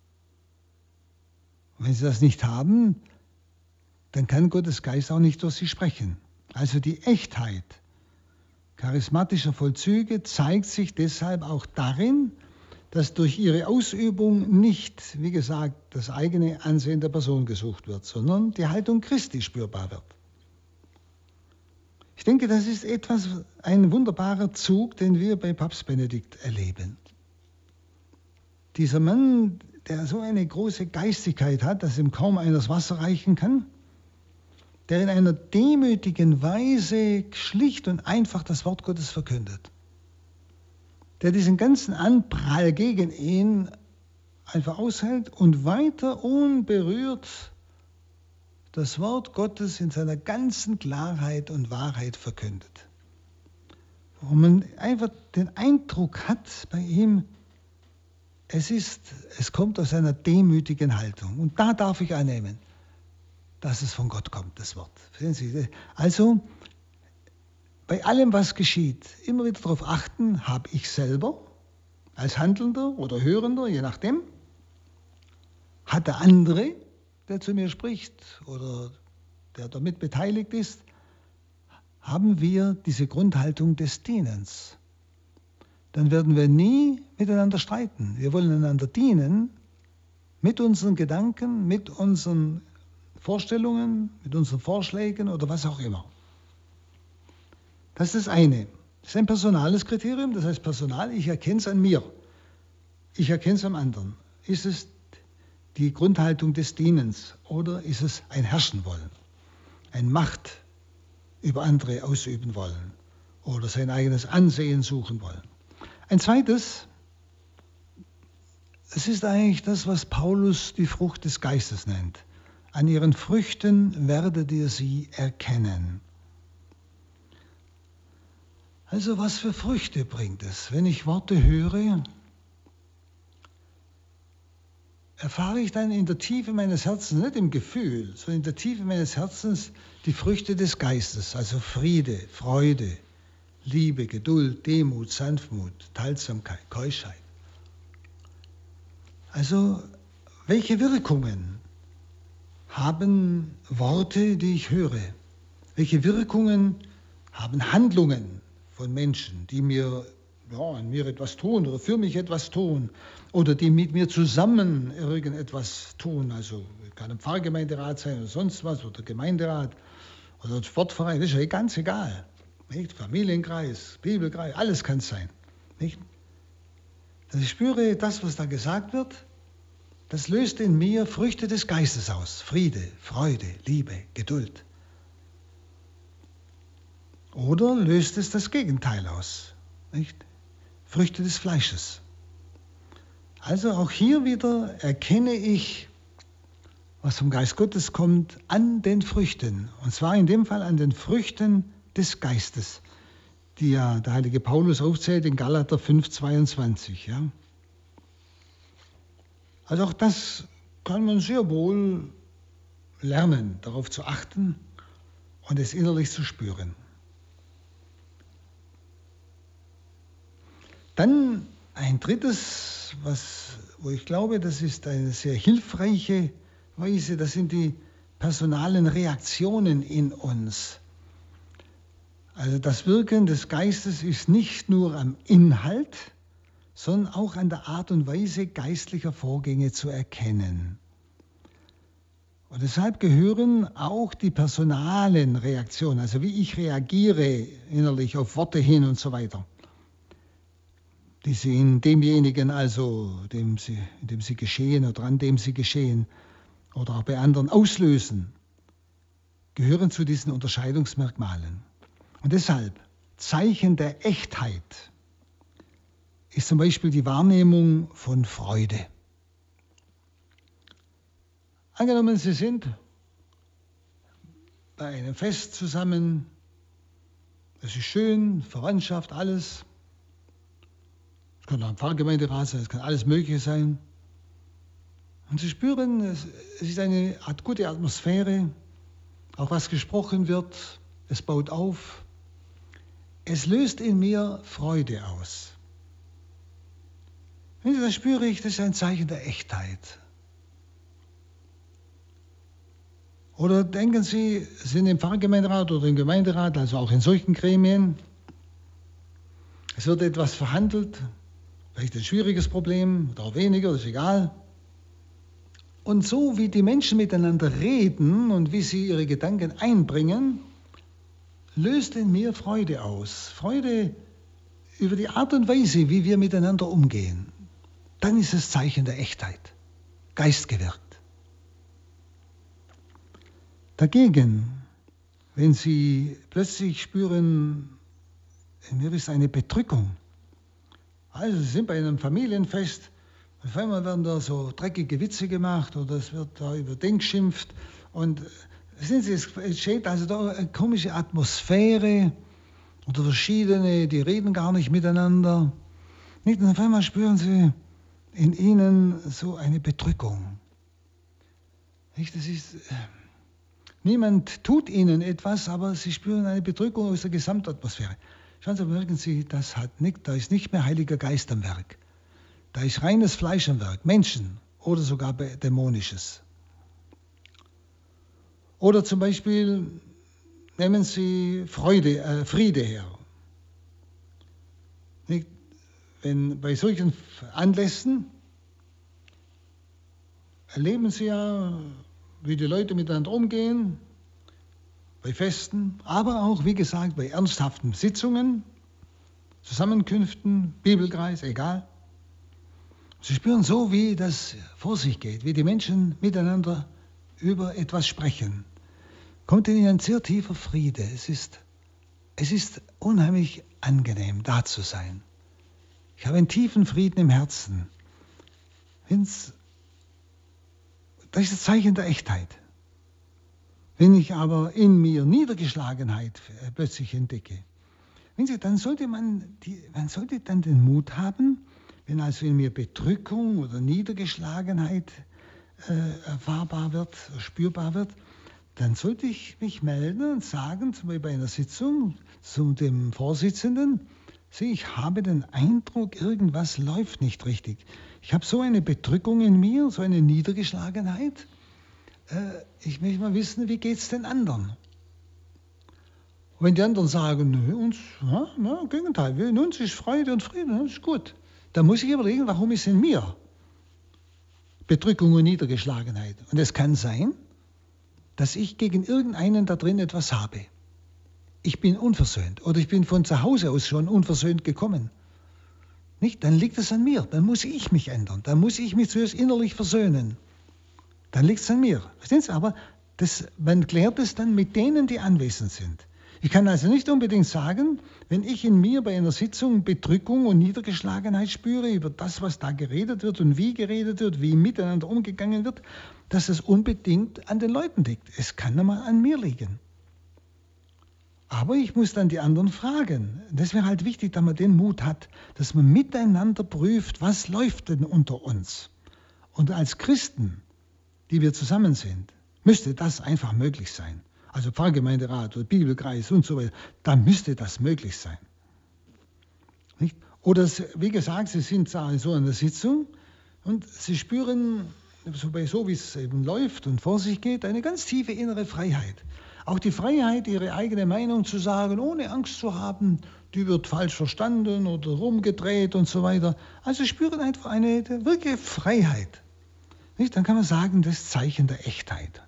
Und wenn sie das nicht haben, dann kann Gottes Geist auch nicht durch sie sprechen. Also die Echtheit charismatischer Vollzüge zeigt sich deshalb auch darin, dass durch ihre Ausübung nicht, wie gesagt, das eigene Ansehen der Person gesucht wird, sondern die Haltung Christi spürbar wird. Ich denke, das ist etwas, ein wunderbarer Zug, den wir bei Papst Benedikt erleben. Dieser Mann, der so eine große Geistigkeit hat, dass ihm kaum einer das Wasser reichen kann, der in einer demütigen Weise schlicht und einfach das Wort Gottes verkündet, der diesen ganzen Anprall gegen ihn einfach aushält und weiter unberührt das Wort Gottes in seiner ganzen Klarheit und Wahrheit verkündet. Wo man einfach den Eindruck hat bei ihm, es ist, es kommt aus einer demütigen Haltung. Und da darf ich annehmen, dass es von Gott kommt, das Wort. Sehen Sie? Also, bei allem, was geschieht, immer wieder darauf achten, habe ich selber als Handelnder oder Hörender, je nachdem, hat der andere, der zu mir spricht oder der damit beteiligt ist, haben wir diese Grundhaltung des Dienens. Dann werden wir nie miteinander streiten. Wir wollen einander dienen mit unseren Gedanken, mit unseren Vorstellungen, mit unseren Vorschlägen oder was auch immer. Das ist das eine. Das ist ein personales Kriterium, das heißt Personal, ich erkenne es an mir. Ich erkenne es am anderen. Ist es die Grundhaltung des Dienens oder ist es ein Herrschen wollen, ein Macht über andere ausüben wollen oder sein eigenes Ansehen suchen wollen? Ein zweites, es ist eigentlich das, was Paulus die Frucht des Geistes nennt. An ihren Früchten werdet ihr sie erkennen. Also was für Früchte bringt es? Wenn ich Worte höre, erfahre ich dann in der Tiefe meines Herzens, nicht im Gefühl, sondern in der Tiefe meines Herzens die Früchte des Geistes, also Friede, Freude, Liebe, Geduld, Demut, Sanftmut, Teilsamkeit, Keuschheit. Also welche Wirkungen haben Worte, die ich höre? Welche Wirkungen haben Handlungen von Menschen, die mir, ja, an mir etwas tun oder für mich etwas tun oder die mit mir zusammen irgendetwas tun? Also kann ein Pfarrgemeinderat sein oder sonst was oder Gemeinderat oder Sportverein, das ist ja ganz egal. Nicht? Familienkreis, Bibelkreis, alles kann es sein. Nicht? Dass ich spüre, das, was da gesagt wird, das löst in mir Früchte des Geistes aus. Friede, Freude, Liebe, Geduld. Oder löst es das Gegenteil aus. Nicht? Früchte des Fleisches. Also auch hier wieder erkenne ich, was vom Geist Gottes kommt, an den Früchten. Und zwar in dem Fall an den Früchten des Geistes, die ja der heilige Paulus aufzählt in Galater fünf, zweiundzwanzig. Ja? Also auch das kann man sehr wohl lernen, darauf zu achten und es innerlich zu spüren. Dann ein drittes, was, wo ich glaube, das ist eine sehr hilfreiche Weise, das sind die personalen Reaktionen in uns. Also das Wirken des Geistes ist nicht nur am Inhalt, sondern auch an der Art und Weise geistlicher Vorgänge zu erkennen. Und deshalb gehören auch die personalen Reaktionen, also wie ich reagiere innerlich auf Worte hin und so weiter, die sie in demjenigen, also dem sie, in dem sie geschehen oder an dem sie geschehen oder auch bei anderen auslösen, gehören zu diesen Unterscheidungsmerkmalen. Und deshalb Zeichen der Echtheit ist zum Beispiel die Wahrnehmung von Freude. Angenommen, Sie sind bei einem Fest zusammen, es ist schön, Verwandtschaft, alles. Es kann auch ein Pfarrgemeinderat sein, es kann alles Mögliche sein. Und Sie spüren, es ist eine Art gute Atmosphäre, auch was gesprochen wird, es baut auf. Es löst in mir Freude aus. Wenn Sie das spüre ich, das ist ein Zeichen der Echtheit. Oder denken Sie, Sie sind im Pfarrgemeinderat oder im Gemeinderat, also auch in solchen Gremien. Es wird etwas verhandelt, vielleicht ein schwieriges Problem oder auch weniger, das ist egal. Und so wie die Menschen miteinander reden und wie sie ihre Gedanken einbringen, löst in mir Freude aus. Freude über die Art und Weise, wie wir miteinander umgehen. Dann ist es Zeichen der Echtheit, geistgewirkt. Dagegen, wenn Sie plötzlich spüren, in mir ist eine Bedrückung, also Sie sind bei einem Familienfest, auf einmal werden da so dreckige Witze gemacht oder es wird da über den geschimpft und sehen Sie, es entsteht also da eine komische Atmosphäre oder verschiedene, die reden gar nicht miteinander. Nicht? Und auf einmal spüren Sie in ihnen so eine Bedrückung. Nicht? Das ist, niemand tut ihnen etwas, aber sie spüren eine Bedrückung aus der Gesamtatmosphäre. Schauen Sie, merken Sie, das hat nicht, da ist nicht mehr Heiliger Geist am Werk. Da ist reines Fleisch am Werk, Menschen oder sogar Dämonisches. Oder zum Beispiel nehmen Sie Freude, äh, Friede her. Nicht? Wenn bei solchen Anlässen erleben Sie ja, wie die Leute miteinander umgehen, bei Festen, aber auch, wie gesagt, bei ernsthaften Sitzungen, Zusammenkünften, Bibelkreis, egal. Sie spüren so, wie das vor sich geht, wie die Menschen miteinander über etwas sprechen. Kommt in ihnen ein sehr tiefer Friede. Es ist, es ist unheimlich angenehm, da zu sein. Ich habe einen tiefen Frieden im Herzen. Wenn's, das ist das Zeichen der Echtheit. Wenn ich aber in mir Niedergeschlagenheit plötzlich entdecke, wenn Sie, dann sollte man, die, man sollte dann den Mut haben, wenn also in mir Bedrückung oder Niedergeschlagenheit äh, erfahrbar wird, spürbar wird, dann sollte ich mich melden und sagen, zum Beispiel bei einer Sitzung zu dem Vorsitzenden, sieh, ich habe den Eindruck, irgendwas läuft nicht richtig. Ich habe so eine Bedrückung in mir, so eine Niedergeschlagenheit. Äh, ich möchte mal wissen, wie geht es den anderen? Und wenn die anderen sagen, nö, uns, ja, ja, im Gegenteil, in uns ist Freude und Frieden, das ist gut. Dann muss ich überlegen, warum ist in mir Bedrückung und Niedergeschlagenheit? Und es kann sein, dass ich gegen irgendeinen da drin etwas habe. Ich bin unversöhnt oder ich bin von zu Hause aus schon unversöhnt gekommen. Nicht? Dann liegt es an mir, dann muss ich mich ändern, dann muss ich mich zuerst innerlich versöhnen. Dann liegt es an mir. Verstehen Sie? Aber das, man klärt es dann mit denen, die anwesend sind. Ich kann also nicht unbedingt sagen, wenn ich in mir bei einer Sitzung Bedrückung und Niedergeschlagenheit spüre über das, was da geredet wird und wie geredet wird, wie miteinander umgegangen wird, dass es unbedingt an den Leuten liegt. Es kann einmal an mir liegen. Aber ich muss dann die anderen fragen. Das wäre halt wichtig, dass man den Mut hat, dass man miteinander prüft, was läuft denn unter uns. Und als Christen, die wir zusammen sind, müsste das einfach möglich sein. Also Pfarrgemeinderat oder Bibelkreis und so weiter, da müsste das möglich sein. Nicht? Oder wie gesagt, Sie sind so in der Sitzung und Sie spüren, so, bei so wie es eben läuft und vor sich geht, eine ganz tiefe innere Freiheit. Auch die Freiheit, Ihre eigene Meinung zu sagen, ohne Angst zu haben, die wird falsch verstanden oder rumgedreht und so weiter. Also spüren einfach eine wirkliche Freiheit. Nicht? Dann kann man sagen, das Zeichen der Echtheit.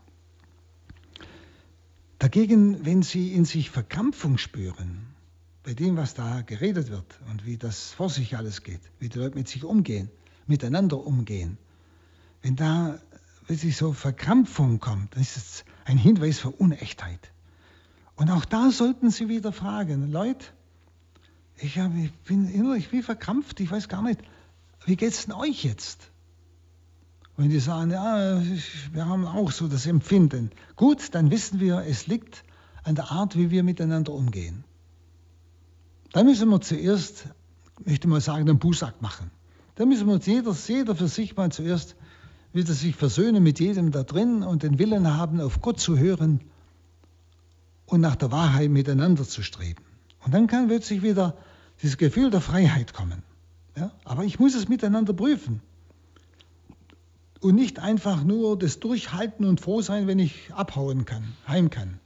Dagegen, wenn Sie in sich Verkrampfung spüren, bei dem, was da geredet wird und wie das vor sich alles geht, wie die Leute mit sich umgehen, miteinander umgehen, wenn da wirklich so Verkrampfung kommt, dann ist es ein Hinweis für Unechtheit. Und auch da sollten Sie wieder fragen, Leute, ich, hab, ich bin innerlich wie verkrampft, ich weiß gar nicht, wie geht es denn euch jetzt? Wenn die sagen, ja, wir haben auch so das Empfinden. Gut, dann wissen wir, es liegt an der Art, wie wir miteinander umgehen. Da müssen wir zuerst, ich möchte mal sagen, einen Bußakt machen. Da müssen wir jeder, jeder für sich mal zuerst wieder sich versöhnen mit jedem da drin und den Willen haben, auf Gott zu hören und nach der Wahrheit miteinander zu streben. Und dann kann plötzlich wieder dieses Gefühl der Freiheit kommen. Ja? Aber ich muss es miteinander prüfen. Und nicht einfach nur das Durchhalten und froh sein, wenn ich abhauen kann, heim kann.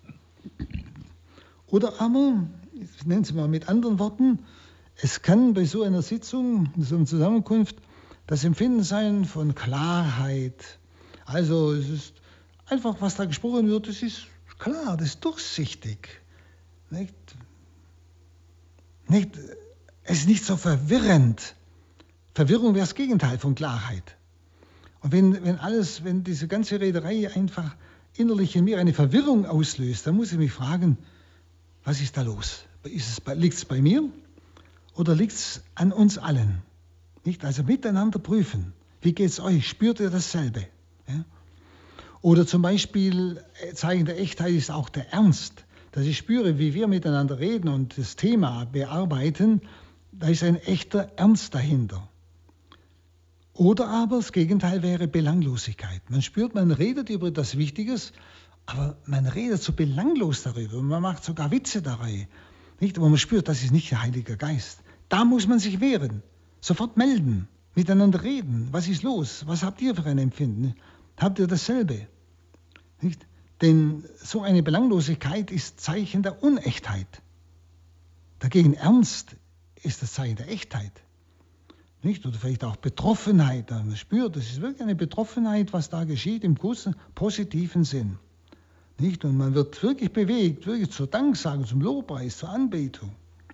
Oder aber, ich nenne es mal mit anderen Worten, es kann bei so einer Sitzung, so einer Zusammenkunft, das Empfinden sein von Klarheit. Also es ist einfach, was da gesprochen wird, das ist klar, das ist durchsichtig. Nicht? Nicht, es ist nicht so verwirrend. Verwirrung wäre das Gegenteil von Klarheit. Und wenn, wenn alles, wenn diese ganze Rederei einfach innerlich in mir eine Verwirrung auslöst, dann muss ich mich fragen, was ist da los? Liegt es bei mir oder liegt es an uns allen? Nicht? Also miteinander prüfen. Wie geht es euch? Spürt ihr dasselbe? Ja? Oder zum Beispiel, Zeichen der Echtheit ist auch der Ernst. Dass ich spüre, wie wir miteinander reden und das Thema bearbeiten, da ist ein echter Ernst dahinter. Oder aber das Gegenteil wäre Belanglosigkeit. Man spürt, man redet über etwas Wichtiges, aber man redet so belanglos darüber. Man macht sogar Witze dabei. Nicht? Aber man spürt, das ist nicht der Heilige Geist. Da muss man sich wehren, sofort melden, miteinander reden. Was ist los? Was habt ihr für ein Empfinden? Habt ihr dasselbe? Nicht? Denn so eine Belanglosigkeit ist Zeichen der Unechtheit. Dagegen Ernst ist das Zeichen der Echtheit. Nicht? Oder vielleicht auch Betroffenheit. Man spürt, das ist wirklich eine Betroffenheit, was da geschieht, im großen, positiven Sinn. Nicht? Und man wird wirklich bewegt, wirklich zur Danksagung, zum Lobpreis, zur Anbetung.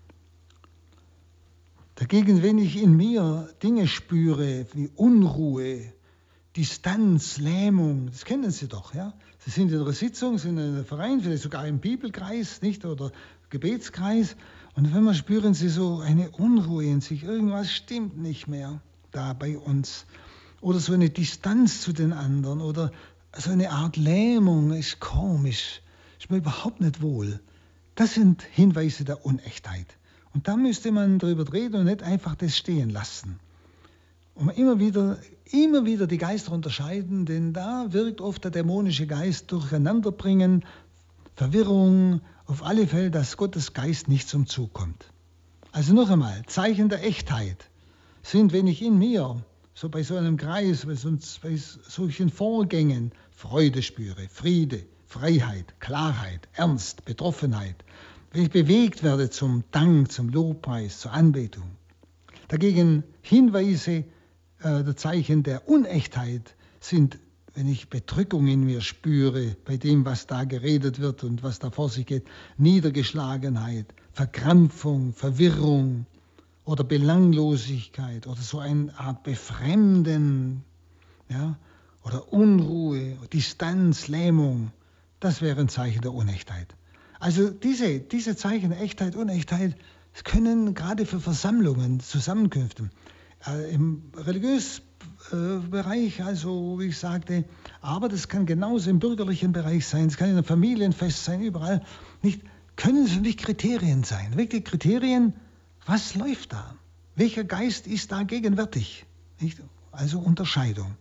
Dagegen, wenn ich in mir Dinge spüre, wie Unruhe, Distanz, Lähmung, das kennen Sie doch, ja? Sie sind in einer Sitzung, sind in einem Verein, vielleicht sogar im Bibelkreis, nicht? Oder Gebetskreis. Und wenn man spüren Sie so eine Unruhe in sich, irgendwas stimmt nicht mehr da bei uns. Oder so eine Distanz zu den anderen oder so eine Art Lähmung, ist komisch, ist mir überhaupt nicht wohl. Das sind Hinweise der Unechtheit. Und da müsste man drüber reden und nicht einfach das stehen lassen. Und immer wieder, immer wieder die Geister unterscheiden, denn da wirkt oft der dämonische Geist durcheinanderbringen, Verwirrung, auf alle Fälle, dass Gottes Geist nicht zum Zug kommt. Also noch einmal, Zeichen der Echtheit sind, wenn ich in mir, so bei so einem Kreis, bei, sonst, bei solchen Vorgängen, Freude spüre, Friede, Freiheit, Klarheit, Ernst, Betroffenheit, wenn ich bewegt werde zum Dank, zum Lobpreis, zur Anbetung. Dagegen Hinweise äh, der Zeichen der Unechtheit sind, wenn ich Bedrückung in mir spüre, bei dem, was da geredet wird und was da vor sich geht, Niedergeschlagenheit, Verkrampfung, Verwirrung oder Belanglosigkeit oder so eine Art Befremden, ja, oder Unruhe, Distanz, Lähmung, das wäre ein Zeichen der Unechtheit. Also diese, diese Zeichen der Echtheit, Unechtheit, können gerade für Versammlungen, Zusammenkünfte, äh, im religiösen Bereich, also wie ich sagte, aber das kann genauso im bürgerlichen Bereich sein, es kann in einem Familienfest sein, überall, nicht, können es für mich Kriterien sein, wirklich Kriterien, was läuft da, welcher Geist ist da gegenwärtig, nicht? Also Unterscheidung.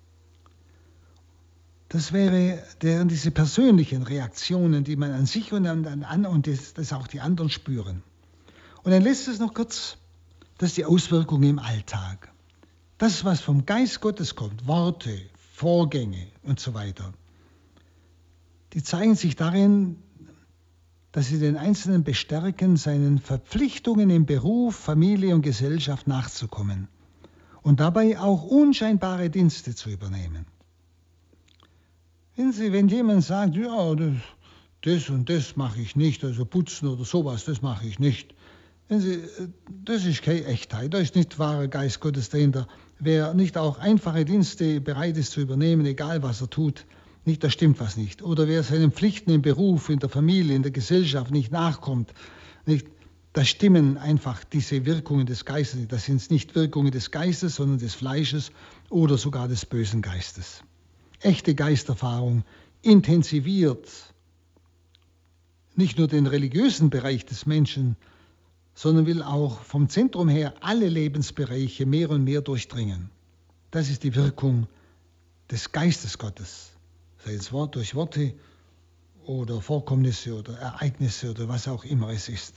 Das wäre der, diese persönlichen Reaktionen, die man an sich und an, an und das, das auch die anderen spüren. Und ein letztes noch kurz, das ist die Auswirkung im Alltag. Das, was vom Geist Gottes kommt, Worte, Vorgänge und so weiter, die zeigen sich darin, dass sie den Einzelnen bestärken, seinen Verpflichtungen im Beruf, Familie und Gesellschaft nachzukommen und dabei auch unscheinbare Dienste zu übernehmen. Wenn Sie, wenn jemand sagt, ja, das, das und das mache ich nicht, also putzen oder sowas, das mache ich nicht. Wenn Sie, das ist keine Echtheit, da ist nicht wahrer Geist Gottes dahinter. Wer nicht auch einfache Dienste bereit ist zu übernehmen, egal was er tut, nicht, da stimmt was nicht. Oder wer seinen Pflichten im Beruf, in der Familie, in der Gesellschaft nicht nachkommt, nicht, da stimmen einfach diese Wirkungen des Geistes nicht. Das sind nicht Wirkungen des Geistes, sondern des Fleisches oder sogar des bösen Geistes. Echte Geisterfahrung intensiviert nicht nur den religiösen Bereich des Menschen, sondern will auch vom Zentrum her alle Lebensbereiche mehr und mehr durchdringen. Das ist die Wirkung des Geistes Gottes. Sei es Wort durch Worte oder Vorkommnisse oder Ereignisse oder was auch immer es ist.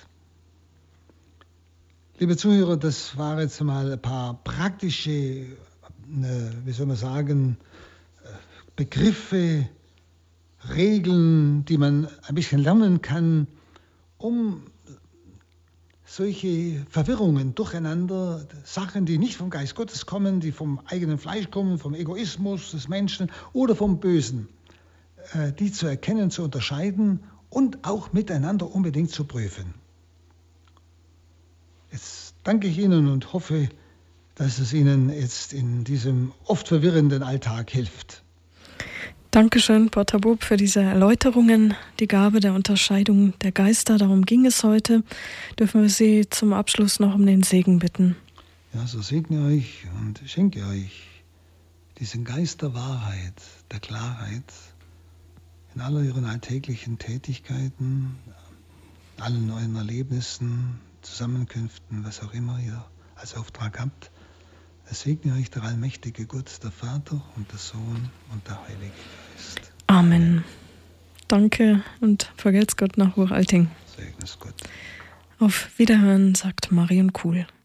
Liebe Zuhörer, das waren jetzt mal ein paar praktische, wie soll man sagen, Begriffe, Regeln, die man ein bisschen lernen kann, um solche Verwirrungen, Durcheinander, Sachen, die nicht vom Geist Gottes kommen, die vom eigenen Fleisch kommen, vom Egoismus des Menschen oder vom Bösen, die zu erkennen, zu unterscheiden und auch miteinander unbedingt zu prüfen. Jetzt danke ich Ihnen und hoffe, dass es Ihnen jetzt in diesem oft verwirrenden Alltag hilft. Dankeschön, Pater Bob, für diese Erläuterungen, die Gabe der Unterscheidung der Geister. Darum ging es heute. Dürfen wir Sie zum Abschluss noch um den Segen bitten. Ja, so segne euch und schenke euch diesen Geist der Wahrheit, der Klarheit in all euren alltäglichen Tätigkeiten, allen euren Erlebnissen, Zusammenkünften, was auch immer ihr als Auftrag habt. Es segne euch der allmächtige Gott, der Vater und der Sohn und der Heilige Geist. Amen. Danke und vergelt's Gott nach Hochalting. Segne es Gott. Auf Wiederhören, sagt Marion Kuhl.